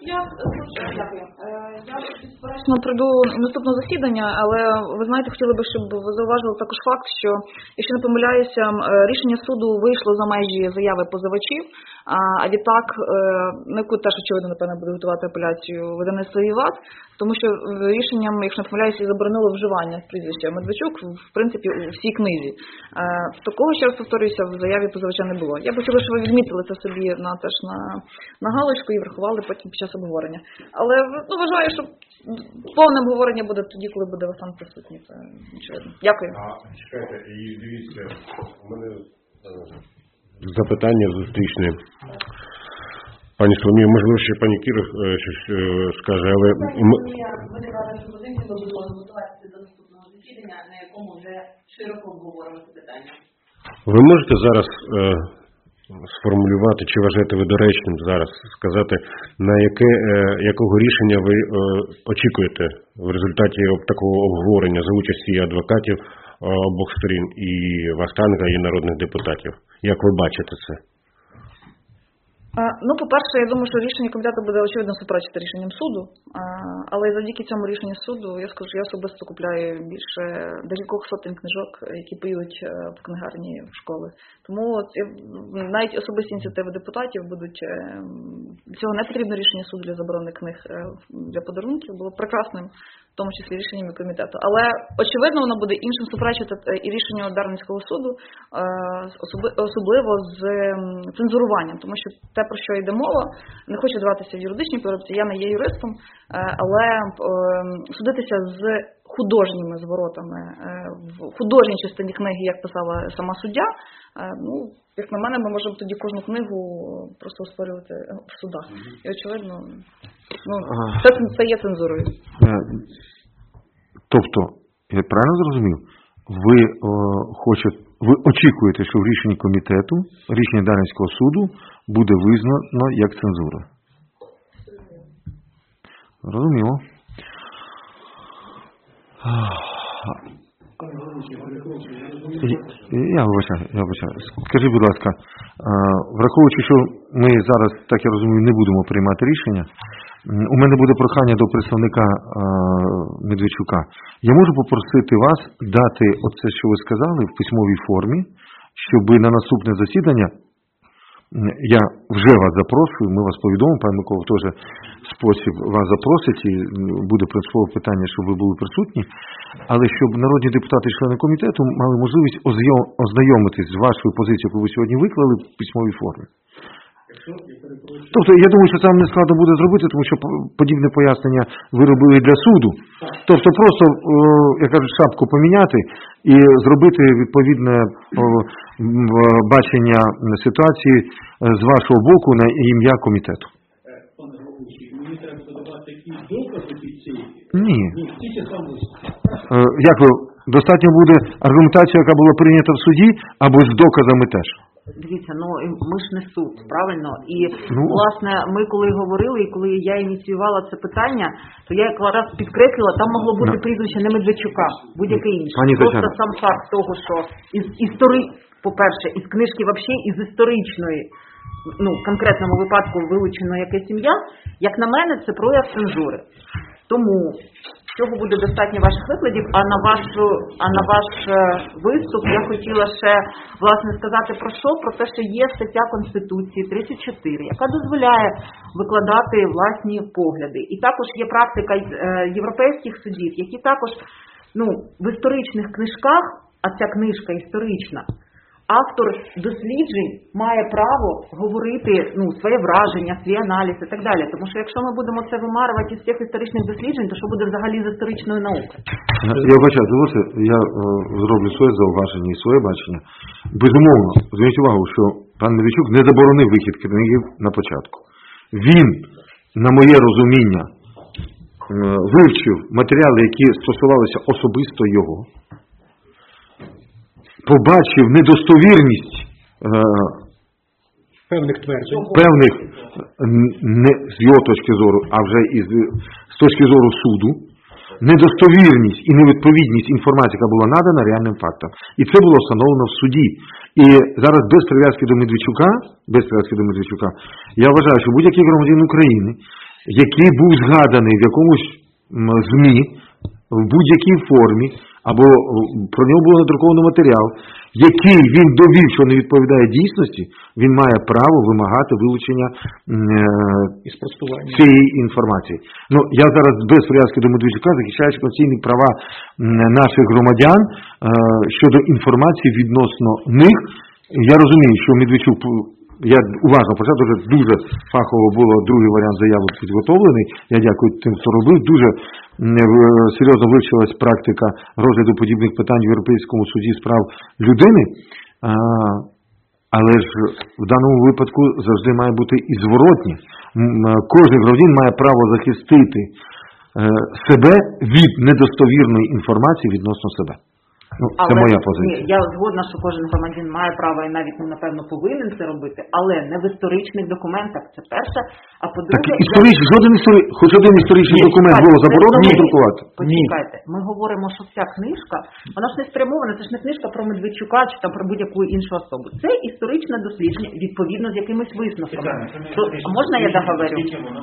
Я безперечно прийду наступного засідання, але ви знаєте, хотіли би, щоб ви зауважили також факт, що, якщо не помиляюся, рішення суду вийшло за межі заяви позивачів, а відтак, на яку теж, очевидно, напевно, буде готувати апеляцію видавництво «Віват», тому що рішенням, якщо не помиляюся, і заборонило вживання прізвища Медведчук, в принципі, у всій книзі. Такого, ще раз повторююся, в заяві позивача не було. Я б хотіла, щоб ви відмітили це собі теж на галочку і врахували потім під час обговорення. Але вважаю, що повне обговорення буде тоді, коли буде Олександр присутній. Це очевидно. Дякую. Чекайте, і дивіться, у мене запитання зустрічне. Пані Соломія, можливо, ще пані Кіра щось скаже, але... Ми не брали пропозицію, ми будемо готуватися до наступного засідання, на якому вже широко обговоримо це питання. Ви можете зараз сформулювати, чи вважаєте ви доречним зараз сказати, на якого рішення ви очікуєте в результаті такого обговорення за участі адвокатів обох сторін, і Вахтанга, і народних депутатів? Як ви бачите це? По-перше, я думаю, що рішення комітету буде, очевидно, суперечити рішенням суду, але завдяки цьому рішенню суду, я скажу, що я особисто купляю більше декількох сотень книжок, які поїдуть в книгарні в школи. Тому навіть особисті ініціативи депутатів будуть, цього не потрібно рішення суду для заборони книг для подарунків, було прекрасним, в тому числі рішеннями комітету. Але, очевидно, воно буде іншим суперечити і рішенню Дарницького суду, особливо з цензуруванням, тому що те, про що йде мова, не хочу вдаватися в юридичні подробиці, я не є юристом, але судитися з художніми зворотами в художній частині книги, як писала сама суддя, як на мене, ми можемо тоді кожну книгу просто оспорювати в судах. І, очевидно, це є цензурою. Тобто, я правильно зрозумів, ви очікуєте, що в рішенні комітету, рішення Дарницького суду буде визнано як цензура? Розуміло. Я вибачаю. Скажіть, будь ласка, враховуючи, що ми зараз, так я розумію, не будемо приймати рішення, у мене буде прохання до представника Медведчука. Я можу попросити вас дати оце, що ви сказали, в письмовій формі, щоб на наступне засідання, я вже вас запрошую, ми вас повідомимо, пан Микола теж спосіб вас запросить, і буде принципове питання, щоб ви були присутні, але щоб народні депутати і члени комітету мали можливість ознайомитись з вашою позицією, яку ви сьогодні виклали в письмовій формі. Тобто, я думаю, що це вам не складно буде зробити, тому що подібне пояснення ви робили для суду. Тобто, просто, як кажуть, шапку поміняти і зробити відповідне бачення ситуації з вашого боку на ім'я комітету. Пане головуючий, мені треба додавати якісь докази під цією? Ні. Тільки сам лист. Як ви, достатньо буде аргументація, яка була прийнята в суді, або з доказами теж? Дивіться, ми ж не суд, правильно? І, власне, ми коли говорили, і коли я ініціювала це питання, то я якраз підкреслила, там могло бути прізвище не Медведчука, будь-яке інше. Просто сам факт того, що по-перше, із книжки взагалі, із історичної, в конкретному випадку вилучено якесь ім'я, як на мене, це прояв цензури. Тому цього буде достатньо ваших викладів, а на ваш виступ я хотіла ще, власне, сказати про що? Про те, що є стаття Конституції 34, яка дозволяє викладати власні погляди. І також є практика європейських судів, які також, в історичних книжках, а ця книжка історична, автор досліджень має право говорити своє враження, свій аналіз і так далі. Тому що якщо ми будемо це вимарувати із всіх історичних досліджень, то що буде взагалі з історичною наукою? Я вбачаю, дозвольте, я зроблю своє зауваження і своє бачення. Безумовно, зверніть увагу, що пан Медведчук не заборонив вихід книгів на початку. він, на моє розуміння, вивчив матеріали, які стосувалися особисто його, побачив недостовірність Певних тверджень. певних, не з його точки зору, а вже і з точки зору суду, недостовірність і невідповідність інформації, яка була надана реальним фактам. І це було встановлено в суді. І зараз без прив'язки до Медведчука, я вважаю, що будь-який громадянин України, який був згаданий в якомусь ЗМІ, в будь-якій формі, або про нього було надруковано матеріал, який він довів, що не відповідає дійсності, він має право вимагати вилучення цієї інформації. Ну, я зараз без прив'язки до Медведчука, захищаючи конституційні права наших громадян щодо інформації відносно них. Я розумію, що Медведчук, я уважно почав, дуже фахово було другий варіант заяви підготовлений. Я дякую тим, хто робив. Дуже серйозно вивчилась практика розгляду подібних питань в Європейському суді з прав людини. Але ж в даному випадку завжди має бути і зворотні. Кожен громадянин має право захистити себе від недостовірної інформації відносно себе. Ну, це моя позиція. Ні, я згодна, що кожен громадянин має право і навіть, напевно, повинен це робити, але не в історичних документах, це перше. А по-друге... Так, хоч один історичний документ було заборонено друкувати? Почекайте, ми говоримо, що ця книжка, вона ж не спрямована, це ж не книжка про Медведчука чи там про будь-яку іншу особу. Це історичне дослідження, відповідно з якимись висновками. А можна я договорю?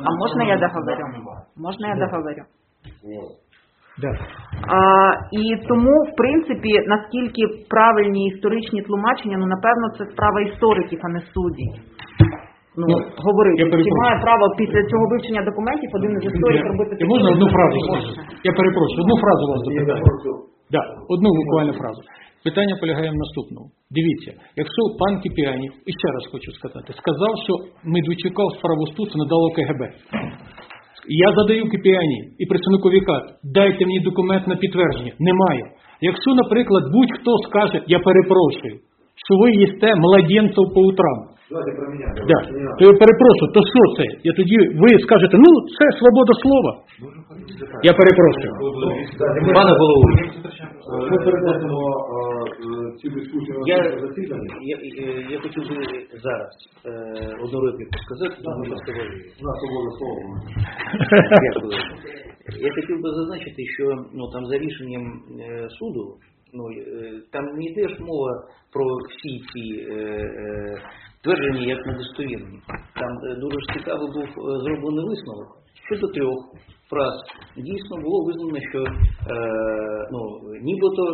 Можна я договорю? Да. І тому, в принципі, наскільки правильні історичні тлумачення, ну, напевно, це справа істориків, а не суддів. Говорити, чи має право після цього вивчення документів один із істориків робити... Можна одну фразу сказати? Я перепрошую, одну фразу вас запитаю. Да, одну буквально фразу. Питання полягає в наступному. Дивіться, якщо пан Кіпіанів, і ще раз хочу сказати, сказав, що Медведчука в справу стуцу надало КГБ. Я задаю Кіпіані і представнику ВІКАТ, дайте мені документ на підтвердження. Немає. Якщо, наприклад, будь-хто скаже, я перепрошую, що ви їсте младенців по утрам. Да. То я перепрошую, то що це? Я тоді, ви скажете, ну, це свобода слова. Я перепрошую. Пане головуючий, Ми переносимо цю дискусію на засідання. Я хотів би зараз одну репліку сказати. Дякую. Я хотів би зазначити, що там за рішенням суду, там не йде ж мова про всі ці твердження як недостовірні. Там дуже цікавий був зроблений висновок. Щодо 3 фраз дійсно було визнано, що нібито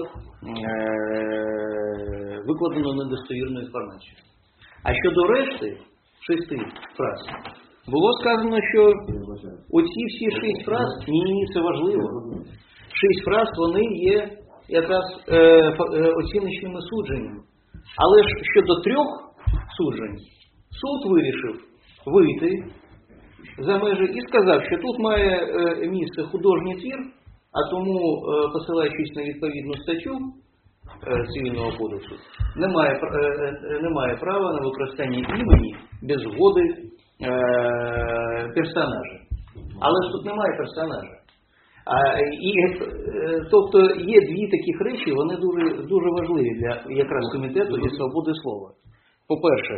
викладено недостовірну інформацію. А щодо решти 6 фраз було сказано, що оці всі 6 фраз, ні, це важливо. 6 фраз, вони є якраз оціночними судженнями. Але ж щодо 3 суджень, суд вирішив вийти за межі і сказав, що тут має місце художній твір, а тому, посилаючись на відповідну статтю Цивільного кодексу, немає права на використання імені без згоди персонажа. Але ж тут немає персонажа. Тобто є 2 таких речі, вони дуже важливі для якраз комітету зі свободи слова. По-перше,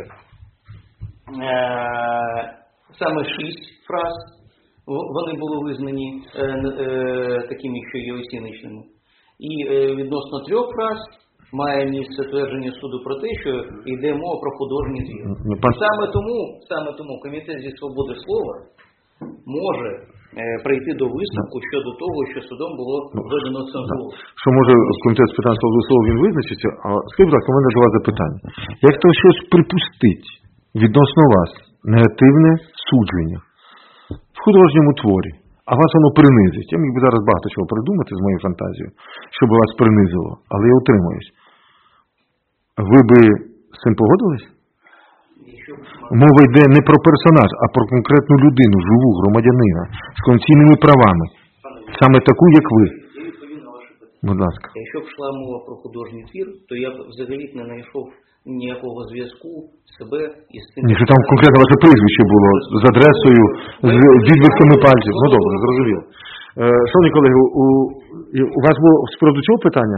саме 6 фраз, вони були визнані такими, що є оціночними. І відносно 3 фраз має місце твердження суду про те, що йде мова про художній твір. Саме тому комітет зі свободи слова може прийти до висновку щодо того, що судом було введено цензуру. Що може комітет з питань свободи слова він визначиться, а скажіть, будь ласка, у мене до вас запитання. Як то щось припустить відносно вас, негативне судження в художньому творі, а вас воно принизить? Я міг би зараз багато чого придумати з моєю фантазією, щоб вас принизило, але я утримуюсь. Ви би з цим погодились? Мова йде не про персонаж, а про конкретну людину, живу громадянина, з конституційними правами. Саме таку, як ви. Будь ласка. Якщо б йшла мова про художній твір, то я б взагалі не знайшов ніякого зв'язку себе із тим... Ні, що там конкретно ваше прізвище було з адресою, з відбитками пальців. Ну добре, зрозуміло. Шановні колеги, у вас було з приводу цього питання?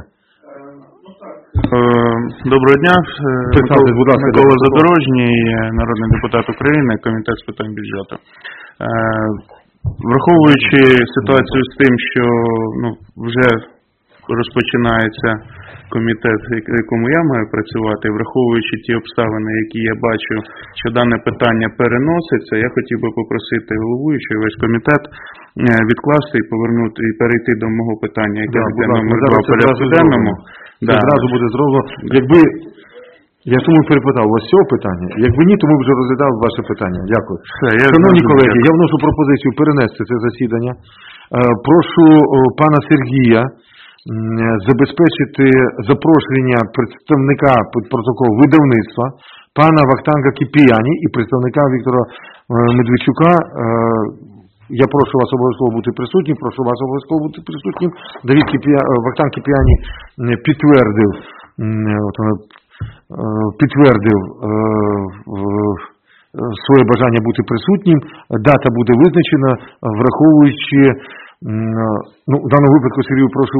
Доброго дня. Представтесь, будь ласка. Микола Задорожній, народний депутат України, комітет з питань бюджету. Враховуючи ситуацію з тим, що вже розпочинається комітет, в якому я маю працювати, враховуючи ті обставини, які я бачу, що дане питання переноситься, я хотів би попросити головуючого весь комітет відкласти і повернути, і перейти до мого питання, яке буде номер 2 в порядку денному. Це одразу буде зроблено. Якби, я тому і перепитав у вас цього питання, якби ні, то ми б вже розглядали ваше питання. Дякую. Шановні колеги, я вношу пропозицію перенести це засідання. Прошу пана Сергія забезпечити запрошення представника під протокол видавництва, пана Вахтанга Кіпіяні і представника Віктора Медведчука. Я прошу вас обов'язково бути присутнім, прошу вас обов'язково бути присутнім. Вахтанг Кіпіяні підтвердив своє бажання бути присутнім. Дата буде визначена, враховуючи, в даному випадку, Сергію, прошу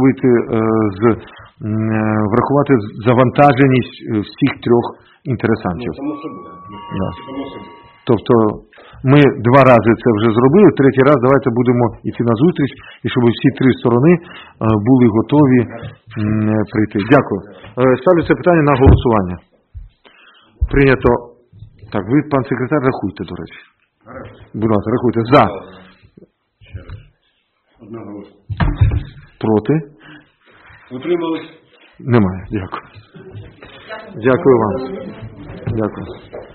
врахувати завантаженість всіх трьох інтересантів. Тобто, ми 2 рази це вже зробили, 3-й раз давайте будемо йти на зустріч, і щоб всі 3 сторони були готові прийти. Дякую. Ставлю це питання на голосування. Прийнято. Так, ви, пан секретар, рахуйте, до речі. Будь ласка, рахуйте. За. Проти. Утримались? Немає. Дякую. Дякую вам. Дякую.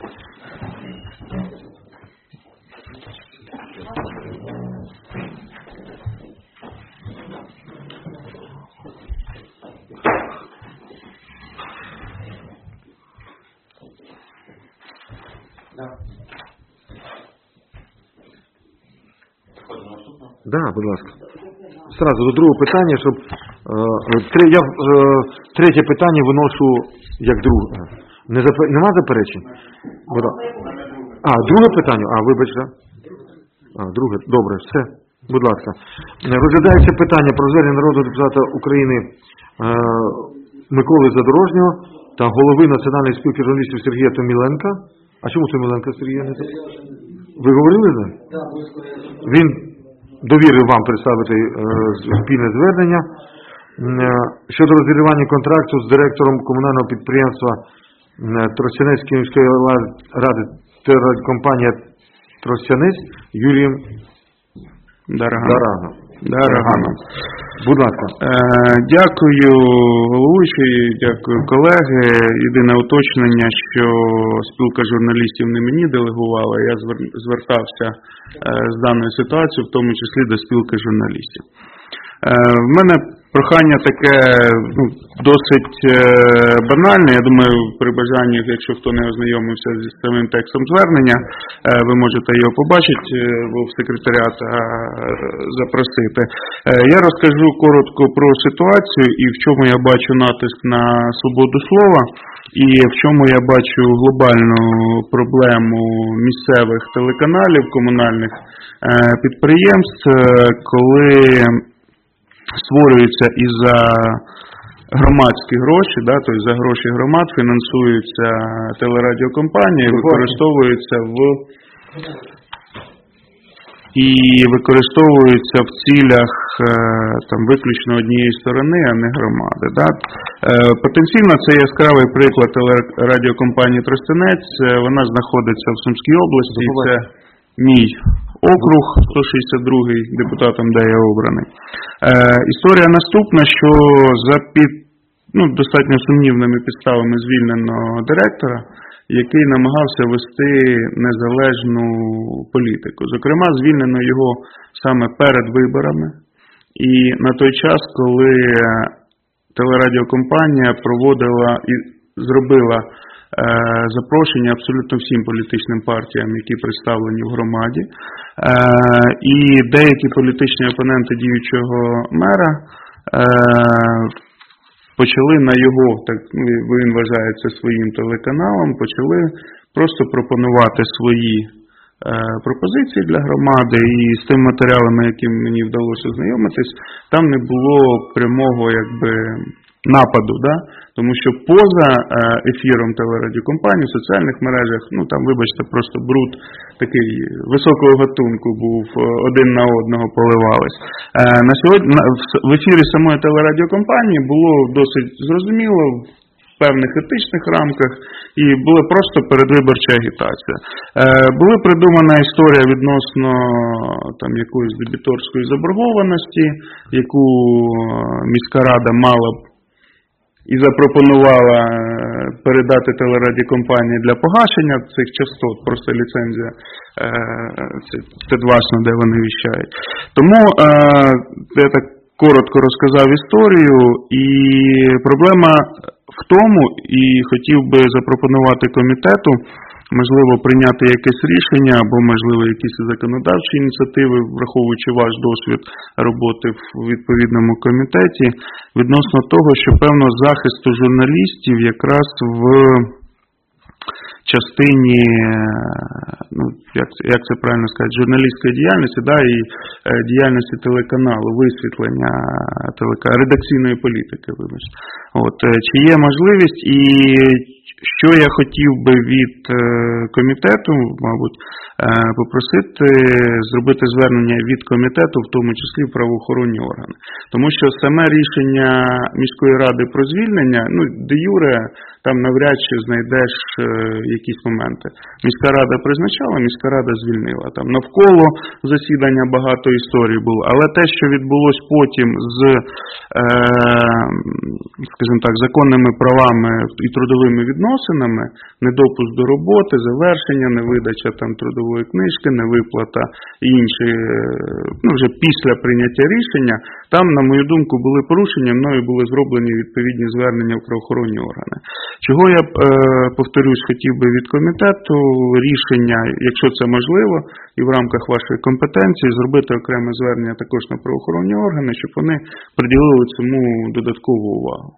Да, будь ласка. Сразу до другого питання, щоб я третє питання виношу як друге. Нема заперечень? Друге питання. Вибачте. Друге. Добре, все. Будь ласка. Розглядається питання про звернення народного депутата України Миколи Задорожнього та голови Національної спілки журналістів Сергія Томіленка. А чому Томіленка Сергія не так? Ви говорили з ним? Він довірив вам представити спільне звернення щодо розірвання контракту з директором комунального підприємства Тростянецької міської ради телекомпанія Тростянець Юрієм Дараганом. Будь ласка. Дякую головуючий, дякую колеги. Єдине уточнення, що спілка журналістів не мені делегувала, я звертався з даною ситуацією, в тому числі до спілки журналістів. В мене прохання таке досить банальне. Я думаю, при бажанні, якщо хто не ознайомився зі самим текстом звернення, ви можете його побачити в секретаріат, запросити. Я розкажу коротко про ситуацію і в чому я бачу натиск на свободу слова, і в чому я бачу глобальну проблему місцевих телеканалів, комунальних підприємств, коли створюються і за громадські гроші, тобто за гроші громад фінансуються телерадіокомпанії, використовуються в цілях виключно однієї сторони, а не громади. Потенційно це яскравий приклад телерадіокомпанії Тростянець. Вона знаходиться в Сумській області, це мій округ, 162-й, депутатом, де я обраний. Історія наступна, що за достатньо сумнівними підставами звільнено директора, який намагався вести незалежну політику. Зокрема, звільнено його саме перед виборами і на той час, коли телерадіокомпанія проводила і зробила запрошення абсолютно всім політичним партіям, які представлені в громаді, і деякі політичні опоненти діючого мера почали на його, так він вважається своїм телеканалом, почали просто пропонувати свої пропозиції для громади, і з тим матеріалами, яким мені вдалося ознайомитись, там не було прямого нападу, да? Тому що поза ефіром телерадіокомпанії, в соціальних мережах, там, вибачте, просто бруд такий високого гатунку був, один на одного поливались. На сьогодні в ефірі самої телерадіокомпанії було досить зрозуміло, в певних етичних рамках, і була просто передвиборча агітація. Була придумана історія відносно якоїсь дебіторської заборгованості, яку міська рада мала б і запропонувала передати телерадіокомпанії для погашення цих частот, просто ліцензія Т2, де вони віщають. Тому я так коротко розказав історію, і проблема в тому, і хотів би запропонувати комітету, можливо, прийняти якесь рішення, або, можливо, якісь законодавчі ініціативи, враховуючи ваш досвід роботи в відповідному комітеті, відносно того, що певно захисту журналістів якраз в частині, як це правильно сказати, журналістської діяльності, і діяльності телеканалу, висвітлення редакційної політики, вибачте. Чи є можливість, і що я хотів би від комітету, мабуть, попросити зробити звернення від комітету, в тому числі в правоохоронні органи. Тому що саме рішення міської ради про звільнення, де юре, там навряд чи знайдеш якісь моменти. Міська рада призначала, міська рада звільнила. Там навколо засідання багато історій було. Але те, що відбулось потім з, скажімо так, законними правами і трудовими відносинами, недопуск до роботи, завершення, невидача трудової книжки, невиплата і інші, вже після прийняття рішення, там, на мою думку, були порушення, мною були зроблені відповідні звернення в правоохоронні органи. Чого я, повторюсь, хотів би від комітету рішення, якщо це можливо, і в рамках вашої компетенції, зробити окреме звернення також на правоохоронні органи, щоб вони приділили цьому додаткову увагу.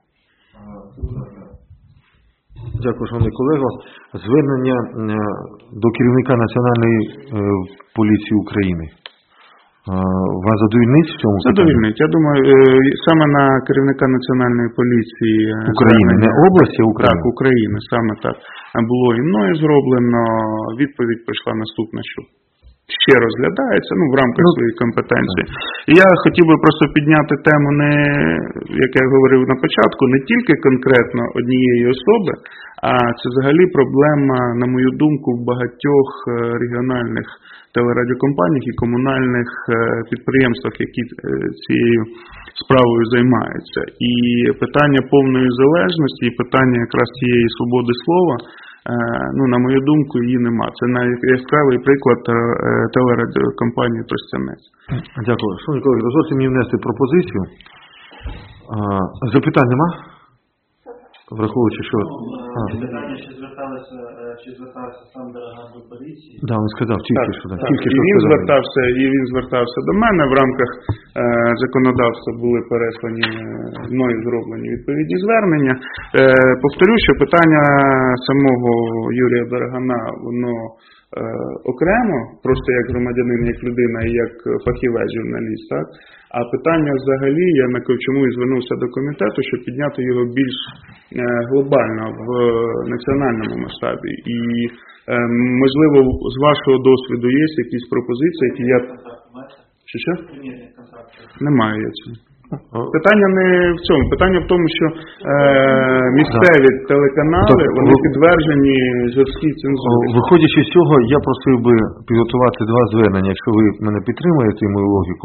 Дякую, шановний колего. Звернення до керівника Національної поліції України. Вас задовільнить в цьому питанні? Задовільнить. Я думаю, саме на керівника Національної поліції України, не області, а України? Так, України, саме так. Було і мною зроблено. Відповідь прийшла наступна, що ще розглядається, в рамках своєї компетенції. І я хотів би просто підняти тему, як я говорив на початку, не тільки конкретно однієї особи, а це взагалі проблема, на мою думку, в багатьох регіональних телерадіокомпаніях і комунальних підприємствах, які цією справою займаються. І питання повної залежності, і питання якраз цієї свободи слова, на мою думку, її нема. Це яскравий приклад телерадіокомпанії «Тростянець». Дякую. Шановні колеги, дозвольте мені внести пропозицію. Запитань нема? Враховуючи, що... Питання, чи звертався сам Дороган до поліції? Да, він сказав, тільки що. І він звертався до мене. В рамках законодавства були переслані, мною зроблені відповідні звернення. Повторю, що питання самого Юрія Дорогана, воно окремо, просто як громадянин, як людина і як фахівець, журналіст, так? А питання взагалі, я чому і звернувся до комітету, щоб підняти його більш глобально в національному масштабі. І, можливо, з вашого досвіду є якісь пропозиції, які я... Що? Немає я цього. Питання не в цьому. Питання в тому, що місцеві телеканали, вони підтверджені жорсткій цензурі. Виходячи з цього, я просив би підготувати два звернення, якщо ви мене підтримуєте і мою логіку.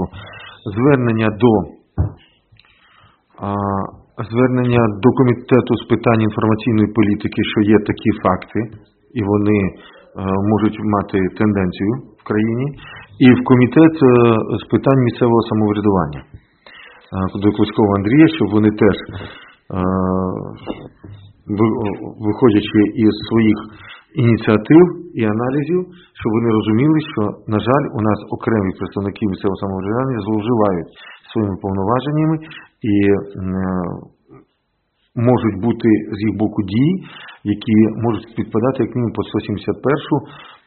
Звернення до Комітету з питань інформаційної політики, що є такі факти, і вони можуть мати тенденцію в країні, і в Комітет з питань місцевого самоврядування до Клуцького Андрія, щоб вони теж, виходячи із своїх ініціатив і аналізів, щоб вони розуміли, що, на жаль, у нас окремі представники місцевого самоврядування зловживають своїми повноваженнями і можуть бути з їх боку дії, які можуть підпадати як мінімум під 171-шу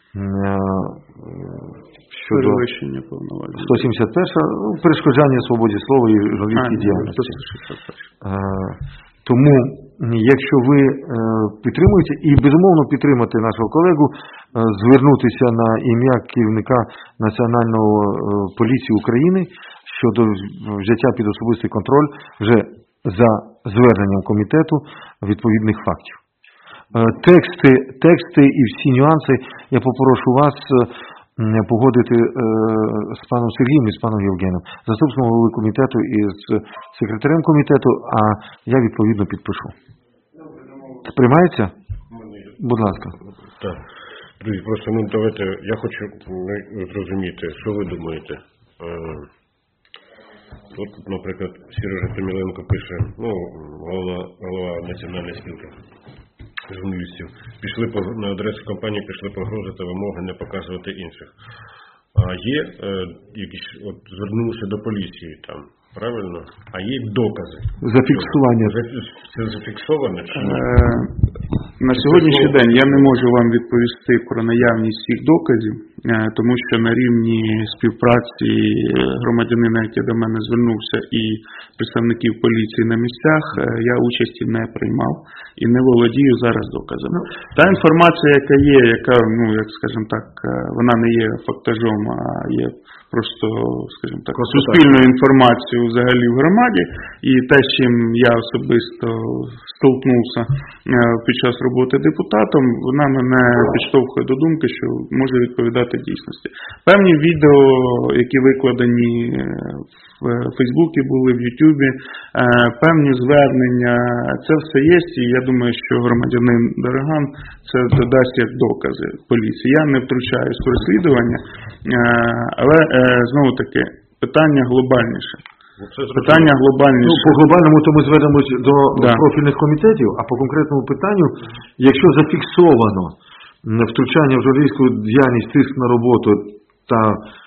щодо Перевищення повноважень. 171 перешкоджання свободі слова і журналістській діяльності. Тому, якщо ви підтримуєте і безумовно підтримати нашого колегу, звернутися на ім'я керівника Національної поліції України щодо взяття під особистий контроль вже за зверненням комітету відповідних фактів. Тексти і всі нюанси я попрошу вас погодити з паном Сергієм і з паном Євгеном, заступником голови комітету і з секретарем комітету, а я відповідно підпишу. Сприймається? Будь ласка. Так. Друзі, просто давайте, я хочу зрозуміти, що ви думаєте. От, наприклад, Сережа Томіленко пише, голова Національної спілки журналістів, пішли на адресу компанії, пішли погрози та вимоги не показувати інших. А є якісь, звернулися до поліції там, правильно? А є докази. Зафіксування. Це зафіксовано чи ні? На сьогоднішній день я не можу вам відповісти про наявність всіх доказів, тому що на рівні співпраці громадянина, який до мене звернувся, і представників поліції на місцях, я участі не приймав і не володію зараз доказами. Та інформація, яка є, яка, як скажімо так, вона не є фактажом, а є просто, скажімо так, суспільною інформацією взагалі в громаді, і те, з чим я особисто столкнувся під час роботи депутатом, вона мене підштовхує до думки, що може відповідати дійсності. Певні відео, які викладені в Фейсбуці були, в Ютубі, певні звернення, це все є, і я думаю, що громадянин Дороган це додасть як докази поліції. Я не втручаюсь в розслідування, але, знову таки, питання глобальніше. Питання глобальніше. По глобальному то ми звернемось до профільних комітетів, а по конкретному питанню, якщо зафіксовано втручання в журналістську діяльність, тиск на роботу та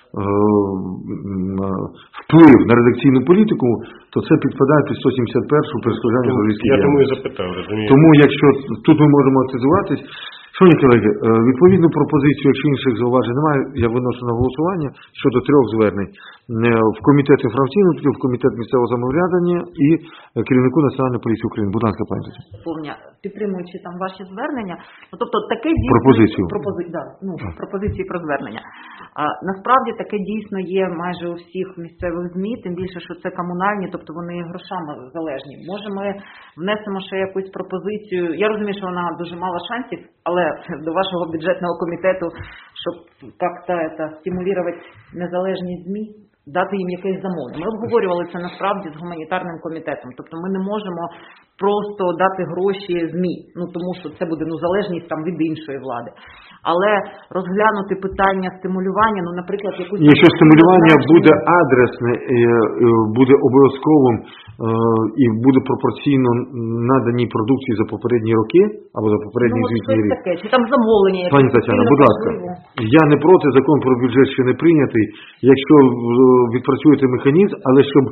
вплив на редакційну політику, то це підпадає під 171-шу перешкоджання журналістській діяльності. Я тому і запитав, розумієте. Тому, якщо тут ми можемо активізуватись, шановні колеги, відповідну пропозицію, якщо інших зауважень немає, я виношу на голосування щодо 3 звернень. В комітет інформаційного, в комітет місцевого самоврядування і керівнику Національної поліції України. Будь ласка, пані Тетяно. Підтримуючи там ваші звернення, тобто таке дійсно... Пропозицію. Пропозиції про звернення. Насправді таке дійсно є майже у всіх місцевих ЗМІ, тим більше, що це комунальні, тобто вони грошами залежні. Може ми внесемо ще якусь пропозицію, я розумію, що вона дуже мало шансів, але до вашого бюджетного комітету, щоб як-то стимулювати незалежність ЗМІ, дати їм якесь замовлення. Ми обговорювали це насправді з гуманітарним комітетом, тобто ми не можемо просто дати гроші ЗМІ, тому що це буде залежність там від іншої влади. Але розглянути питання стимулювання, наприклад, якусь... Якщо стимулювання буде адресне, буде обов'язковим і буде пропорційно наданій продукції за попередні роки, або за попередній звітний рік. Таке, чи там замовлення... Пані Тетяно, будь ласка, я не проти, закон про бюджет ще не прийнятий. Якщо відпрацюєте механізм, але щоб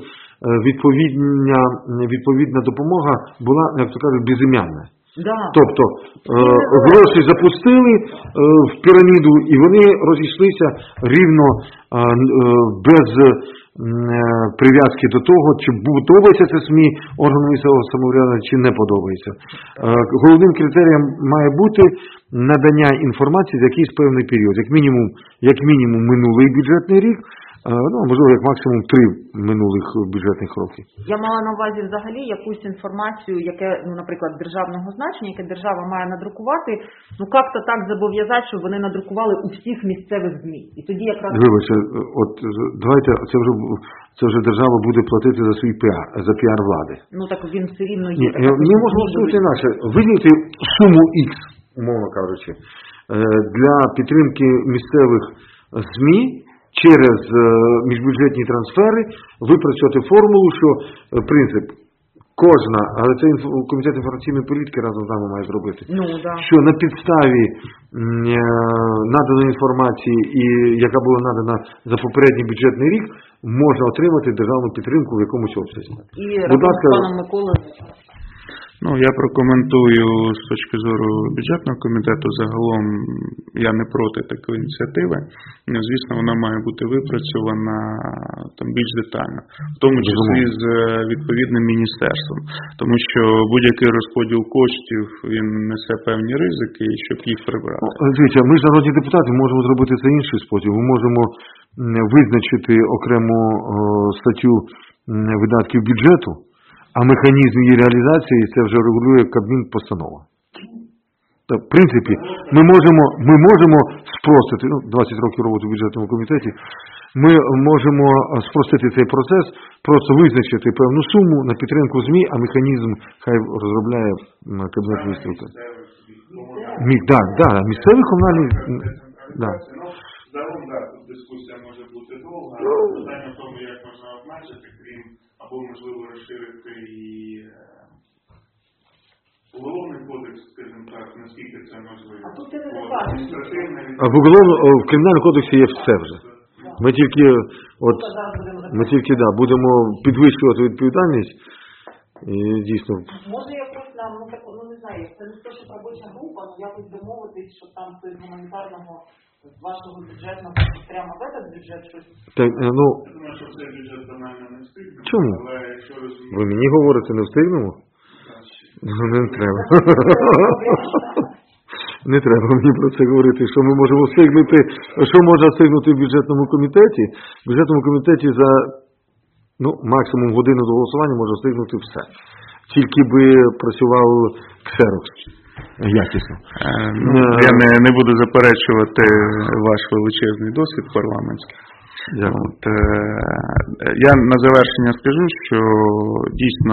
відповідна допомога була, як то кажуть, безім'янна. Да. Тобто гроші запустили в піраміду і вони розійшлися рівно без прив'язки до того, чи подобається це СМІ органу місцевого самоврядування, чи не подобається. Головним критерієм має бути надання інформації за якийсь певний період, як мінімум минулий бюджетний рік, можливо, як максимум 3 минулих бюджетних років. Я мала на увазі взагалі якусь інформацію, яке, наприклад, державного значення, яке держава має надрукувати, як-то так зобов'язати, щоб вони надрукували у всіх місцевих ЗМІ. І тоді якраз... Вибачте, давайте, це вже держава буде платити за свій піар, за піар влади. Так він все рівно є. Ми можемо сказати інакше. Виділити суму X, умовно кажучи, для підтримки місцевих ЗМІ, через міжбюджетні трансфери випрацювати формулу, що принцип кожна, але це комітет інформаційної політики разом з нами має зробити, що на підставі наданої інформації, яка була надана за попередній бюджетний рік, може отримати державну підтримку в якомусь обсязі. І Будь ласка, паном Миколою. Ну, я прокоментую з точки зору бюджетного комітету. Загалом я не проти такої ініціативи. Звісно, вона має бути випрацьована там більш детально, в тому числі з відповідним міністерством. Тому що будь-який розподіл коштів, він несе певні ризики, щоб їх прибрати. Дивіться, ми ж народні депутати можемо зробити це інший спосіб. Ми можемо визначити окрему статтю видатків бюджету, а механізм її реалізації це вже регулює Кабмін постанова. Так, в принципі, ми можемо спростити, 20 років роботи в бюджетному комітеті, ми можемо спростити цей процес, просто визначити певну суму на підтримку ЗМІ, а механізм хай розробляє Кабінет Міністрів. Місцеві комунальні... Загалом, тут дискусія може бути довга. Питання в тому, як можна обмежити, крім або, можливо, розширити і уголовний кодекс, скажімо так, наскільки це можливо. А тут це не бачить. В Кримінальному кодексі є все вже. Ми тільки будемо підвищувати відповідальність і дійсно... Може якось нам, не знаю, це не те, що робоча група, але якось домовитись, що там з гуманітарного, з вашого бюджетного, прямо в этот бюджет щось... Так, Я думаю, що цей бюджет банально не встигне. Чому? Але якщо розумієте... Ви мені говорите, не встигнемо? Не треба. Не треба мені про це говорити, що ми можемо встигнути, що можна встигнути в бюджетному комітеті. В бюджетному комітеті за максимум годину до голосування можна встигнути все. Тільки би працював ксерокс якісно. Я не буду заперечувати ваш величезний досвід парламентський. Я на завершення скажу, що дійсно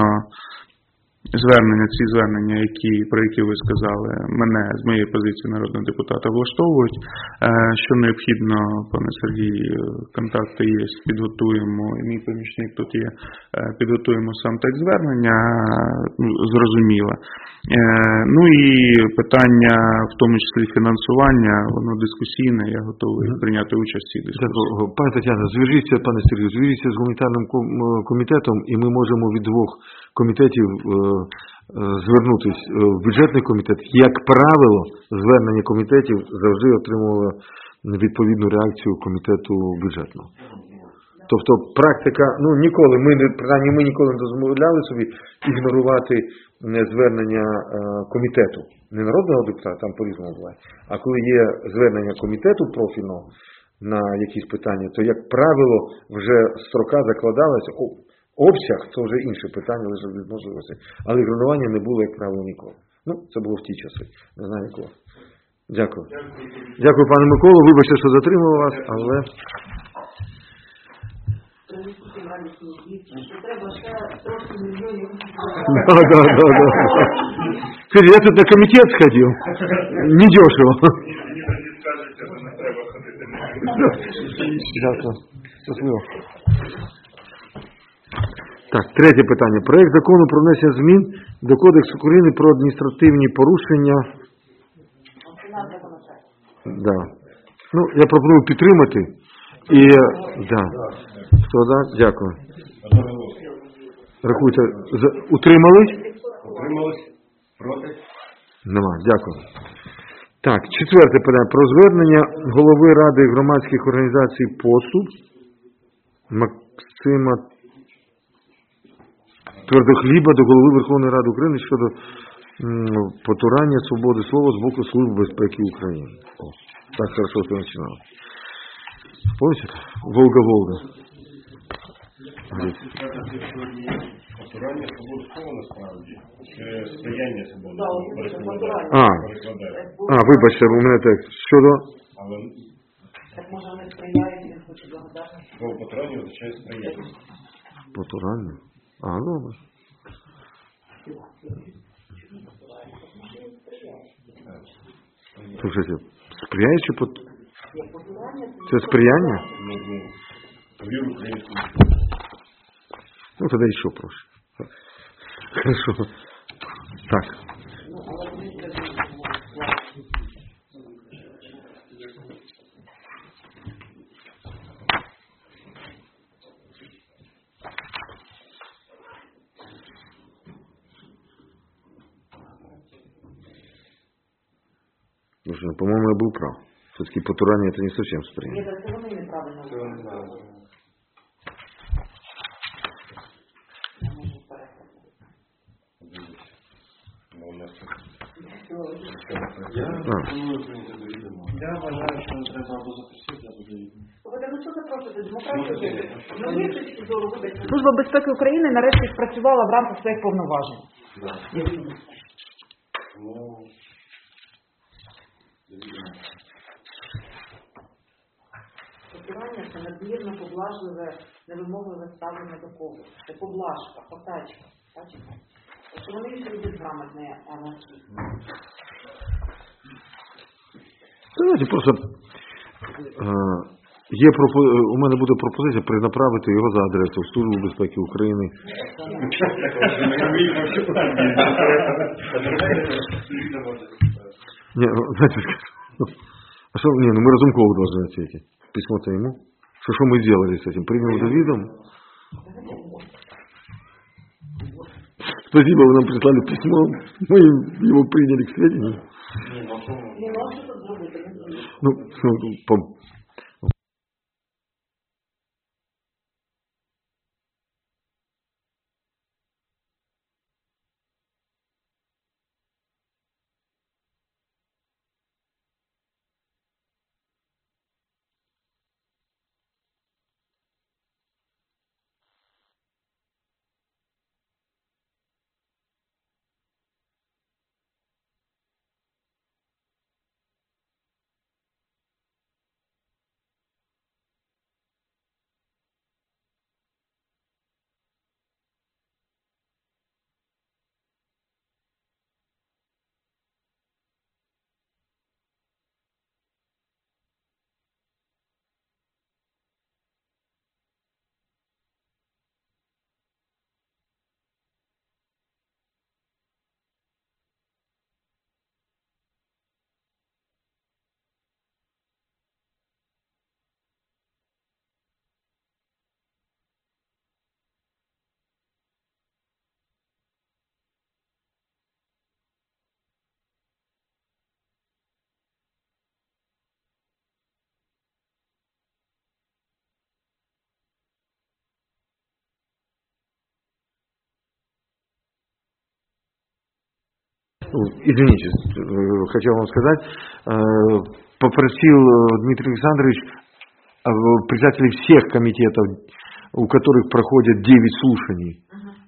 ці звернення, про які ви сказали, мене з моєї позиції народного депутата влаштовують. Що необхідно, пане Сергій, контакти є, підготуємо, і мій помічник тут є, підготуємо сам текст звернення, зрозуміло. Ну і питання, в тому числі фінансування, воно дискусійне, я готовий прийняти участь в цій дискусії. Пане Тетяно, зв'яжіться, пане Сергію, зв'яжіться з гуманітарним комітетом, і ми можемо від двох комітетів звернутися в бюджетний комітет. Як правило, звернення комітетів завжди отримувало відповідну реакцію комітету бюджетного. Тобто практика, принаймні ми ніколи не дозволяли собі ігнорувати звернення комітету. Не народного депутата, там по-різному буває. А коли є звернення комітету профільного на якісь питання, то, як правило, вже строка закладалася. Обсяг – це вже інше питання, лише від можливості. Але ігнорування не було, як правило, ніколи. Це було в ті часи. Не знаю ніколи. Дякую. Дякую, пане Миколо. Вибачте, що затримав вас, але... Треба ще трошки мільйонів. Кстати, я тут на комітет сходив. Недешево. Мені скажете, що не треба ходити на Дякую. Щасливо. Так, третє питання. Проект закону про внесення змін до Кодексу України про адміністративні порушення. Я пропоную підтримати. Хто за? Дякую. Рахуйте. Утримались? Утримались? Проти? Нема. Дякую. Так, четверте питання. Про звернення голови Ради громадських організацій ПОСУ Максима Твердохліба до голови Верховної Ради України щодо потурання свободи слова з боку Служби безпеки України. Так хорошо це починало. Помните? Волга-Волга. Потурання свободи слова насправді. Це стояння свободи вибачте, у мене так. Щодо? Так може вони сприяють, він хоче благодарність. Потурання означає сприяння. Потурання? Добре. Слушайте, сприяє чи це сприяння? Тоді ще проще. Хорошо. Так. Слушай, по-моему, я был прав. Все-таки потурание это не совсем Ні, сприйняли. це вони неправильно. Я вважаю, що треба або запросити, або довідати. Слухайте, ну що запрошувати? Демократію? Ну, є точки зору, вибачте. Служба безпеки України нарешті спрацювала в рамках своїх повноважень. Потурання – це надмірно поблажливе, невимогливе ставлення до когось. Це поблажка, потачка. Бачите? Якщо вони ще люблять грамотне анархії. Давайте просто у мене буде пропозиція перенаправити його за адресою в Службу безпеки України. Не, знаете, а что, не, ну мы Разумкову должны ответить. Письмо-то ему. Что мы сделали с этим? Принял за видом? Спасибо, вы нам прислали письмо. Мы его приняли к сведению. Ну, извините, хотел вам сказать, попросил Дмитрий Александрович председателей всех комитетов, у которых проходят 9 слушаний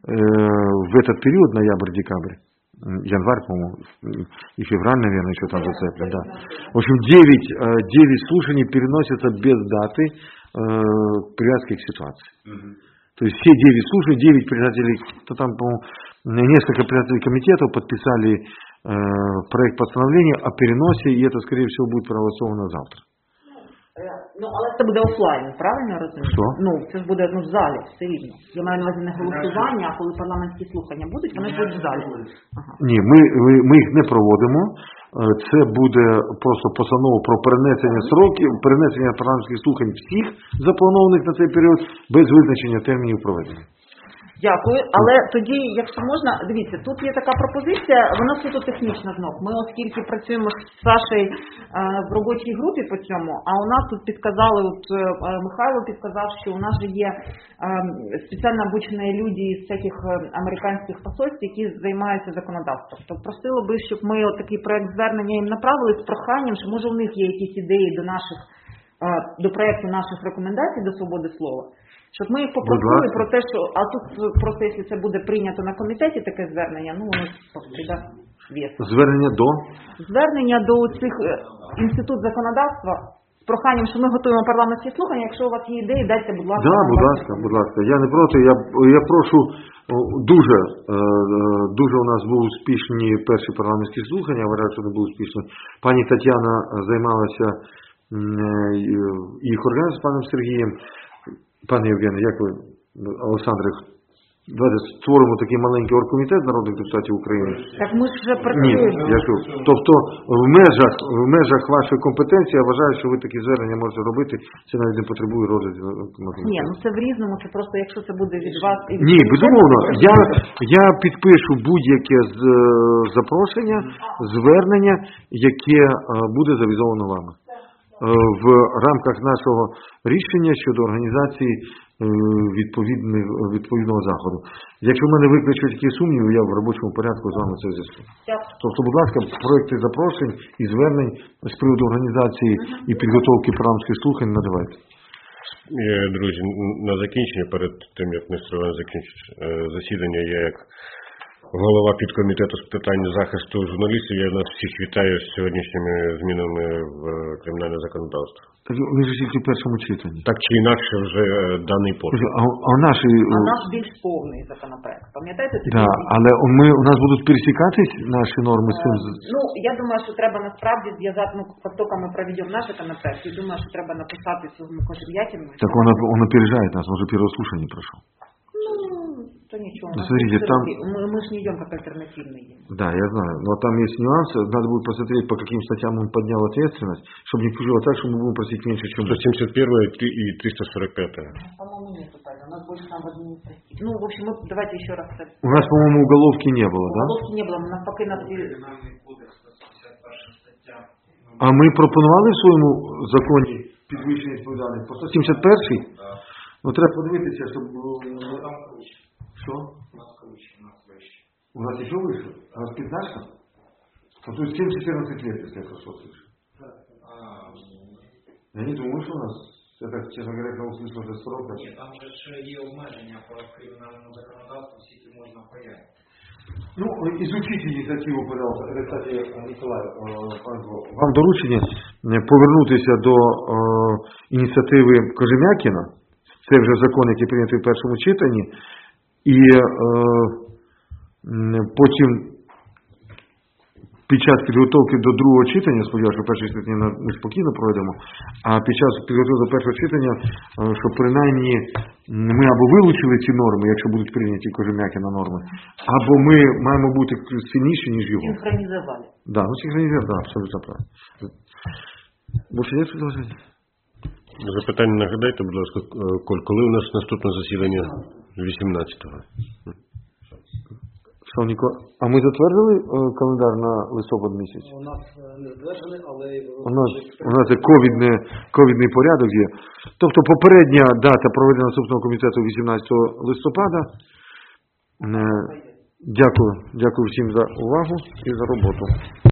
в этот период, ноябрь-декабрь, январь, по-моему, и февраль, наверное, еще там зацеплен, да. В общем, 9 слушаний переносятся без даты привязки к ситуации. То есть все 9 слушаний, 9 председателей, там, по-моему, несколько председателей комитетов подписали проект постановления о переносе, и это, скорее всего, будет проголосовано завтра. Ну, але це буде офлайн, правильно я розумію? Що? Ну, це ж буде в залі, все рівно. Я маю на увазі не голосування, а коли парламентські слухання будуть, вони будуть в залі. Ага. Ні, ми їх не проводимо. Це буде просто постанова про перенесення сроків, перенесення парламентських слухань всіх запланованих на цей період без визначення термінів проведення. Дякую, але тоді, якщо можна, дивіться, тут є така пропозиція, вона суто технічна знов. Ми оскільки працюємо з Сашею в робочій групі по цьому, а у нас тут підказали, от Михайло підказав, що у нас же є спеціально обучені люди з всяких американських посольств, які займаються законодавством. То просило би, щоб ми такий проект звернення їм направили з проханням, що може у них є якісь ідеї до проекту наших рекомендацій до свободи слова. Щоб ми їх попросили про те, що, а тут просто, якщо це буде прийнято на комітеті, таке звернення, ну, воно прийде вес. Звернення до? Звернення до цих інститут законодавства з проханням, що ми готуємо парламентські слухання, якщо у вас є ідеї, дайте, будь ласка. Да, будь ласка. Я не проти, я прошу, дуже у нас були успішні перші парламентські слухання, я вважаю, що вони були успішні. Пані Тетяна займалася їх організацією з паном Сергієм. Пане Євгене, як ви, Олександре, давайте створимо такий маленький оргкомітет народних депутатів України. Так ми ж вже Ні, працюємо. я кажу, тобто в межах вашої компетенції я вважаю, що ви такі звернення можете робити, це навіть не потребує розгляду. Ні, ну це в різному, це просто якщо це буде від вас і від Ні, комітету, безумовно, то я підпишу будь-яке запрошення, звернення, яке буде завізовано вами в рамках нашого рішення щодо організації відповідного заходу. Якщо в мене викличуть такі сумніви, я в робочому порядку з вами це зв'язку. Тобто, будь ласка, проекти запрошень і звернень з приводу організації і підготовки парламентських слухань надавайте. Друзі, на закінчення, перед тим, як Нестор Іванович закінчить засідання, я як голова підкомітету з питань захисту журналістів, я нас всіх вітаю з сьогоднішніми змінами в кримінальне законодавство. Так він же тільки в першому читанні. Так чи інакше вже даний поштовх. а наш більш повний законопроект. Пам'ятаєте? Да, але у нас будуть пересікатись наші норми з цим? Ну, я думаю, що треба насправді зв'язати, как только мы проведем наш законопроект, я думаю, що треба написати цьому Кожем'якіну. Так он опережает нас, он же первое слушание прошел. То ничего. Ну, смотрите, там... Мы же не идем как альтернативный. Да, я знаю. Но там есть нюансы. Надо будет посмотреть, по каким статьям он поднял ответственность, чтобы не получилось так, что мы будем просить меньше, чем... 171 и 345. По-моему, нет, Наталья. У нас больше там административный. Ну, в общем, давайте еще раз. У нас, по-моему, уголовки не было, да? Уголовки не было. У нас пока на... А ми пропонували в своєму законі підвищення відповідальності? По 171-й? Ну, треба подивитися, щоб... Що? У нас круче, у нас вище. У нас еще выше? У нас 15? То есть 7-14 лет, если я хорошо слышу. Я не думаю, что у нас, это, честно говоря, я услышал уже срок. Ні, там же ж є обмеження по кримінальному законодавству, скільки можна паяти. Ну, изучите инициативу, пожалуйста. Это, кстати, Николай, вам доручення повернутися до ініціативи Кожем'якіна. Це вже закон, який прийнятий в першому читанні. І потім під час підготовки до другого читання, сподіваюся, що перше читання ми спокійно пройдемо, а під час підготовки до першого читання, щоб принаймні ми або вилучили ці норми, якщо будуть прийняті Кожем'якіна норми, або ми маємо бути сильніші, ніж його. Синхронізували. Да, ну синхронізували, да, абсолютно правильно. Більше є предложення? Запитання нагадайте, будь ласка, Коль, коли у нас наступне засідання? 18-го. А ми затвердили календар на листопад місяць? У нас не затверджений, але... У нас є ковідний порядок є. Тобто попередня дата проведення наступного комітету 18 листопада. Дякую всім за увагу і за роботу.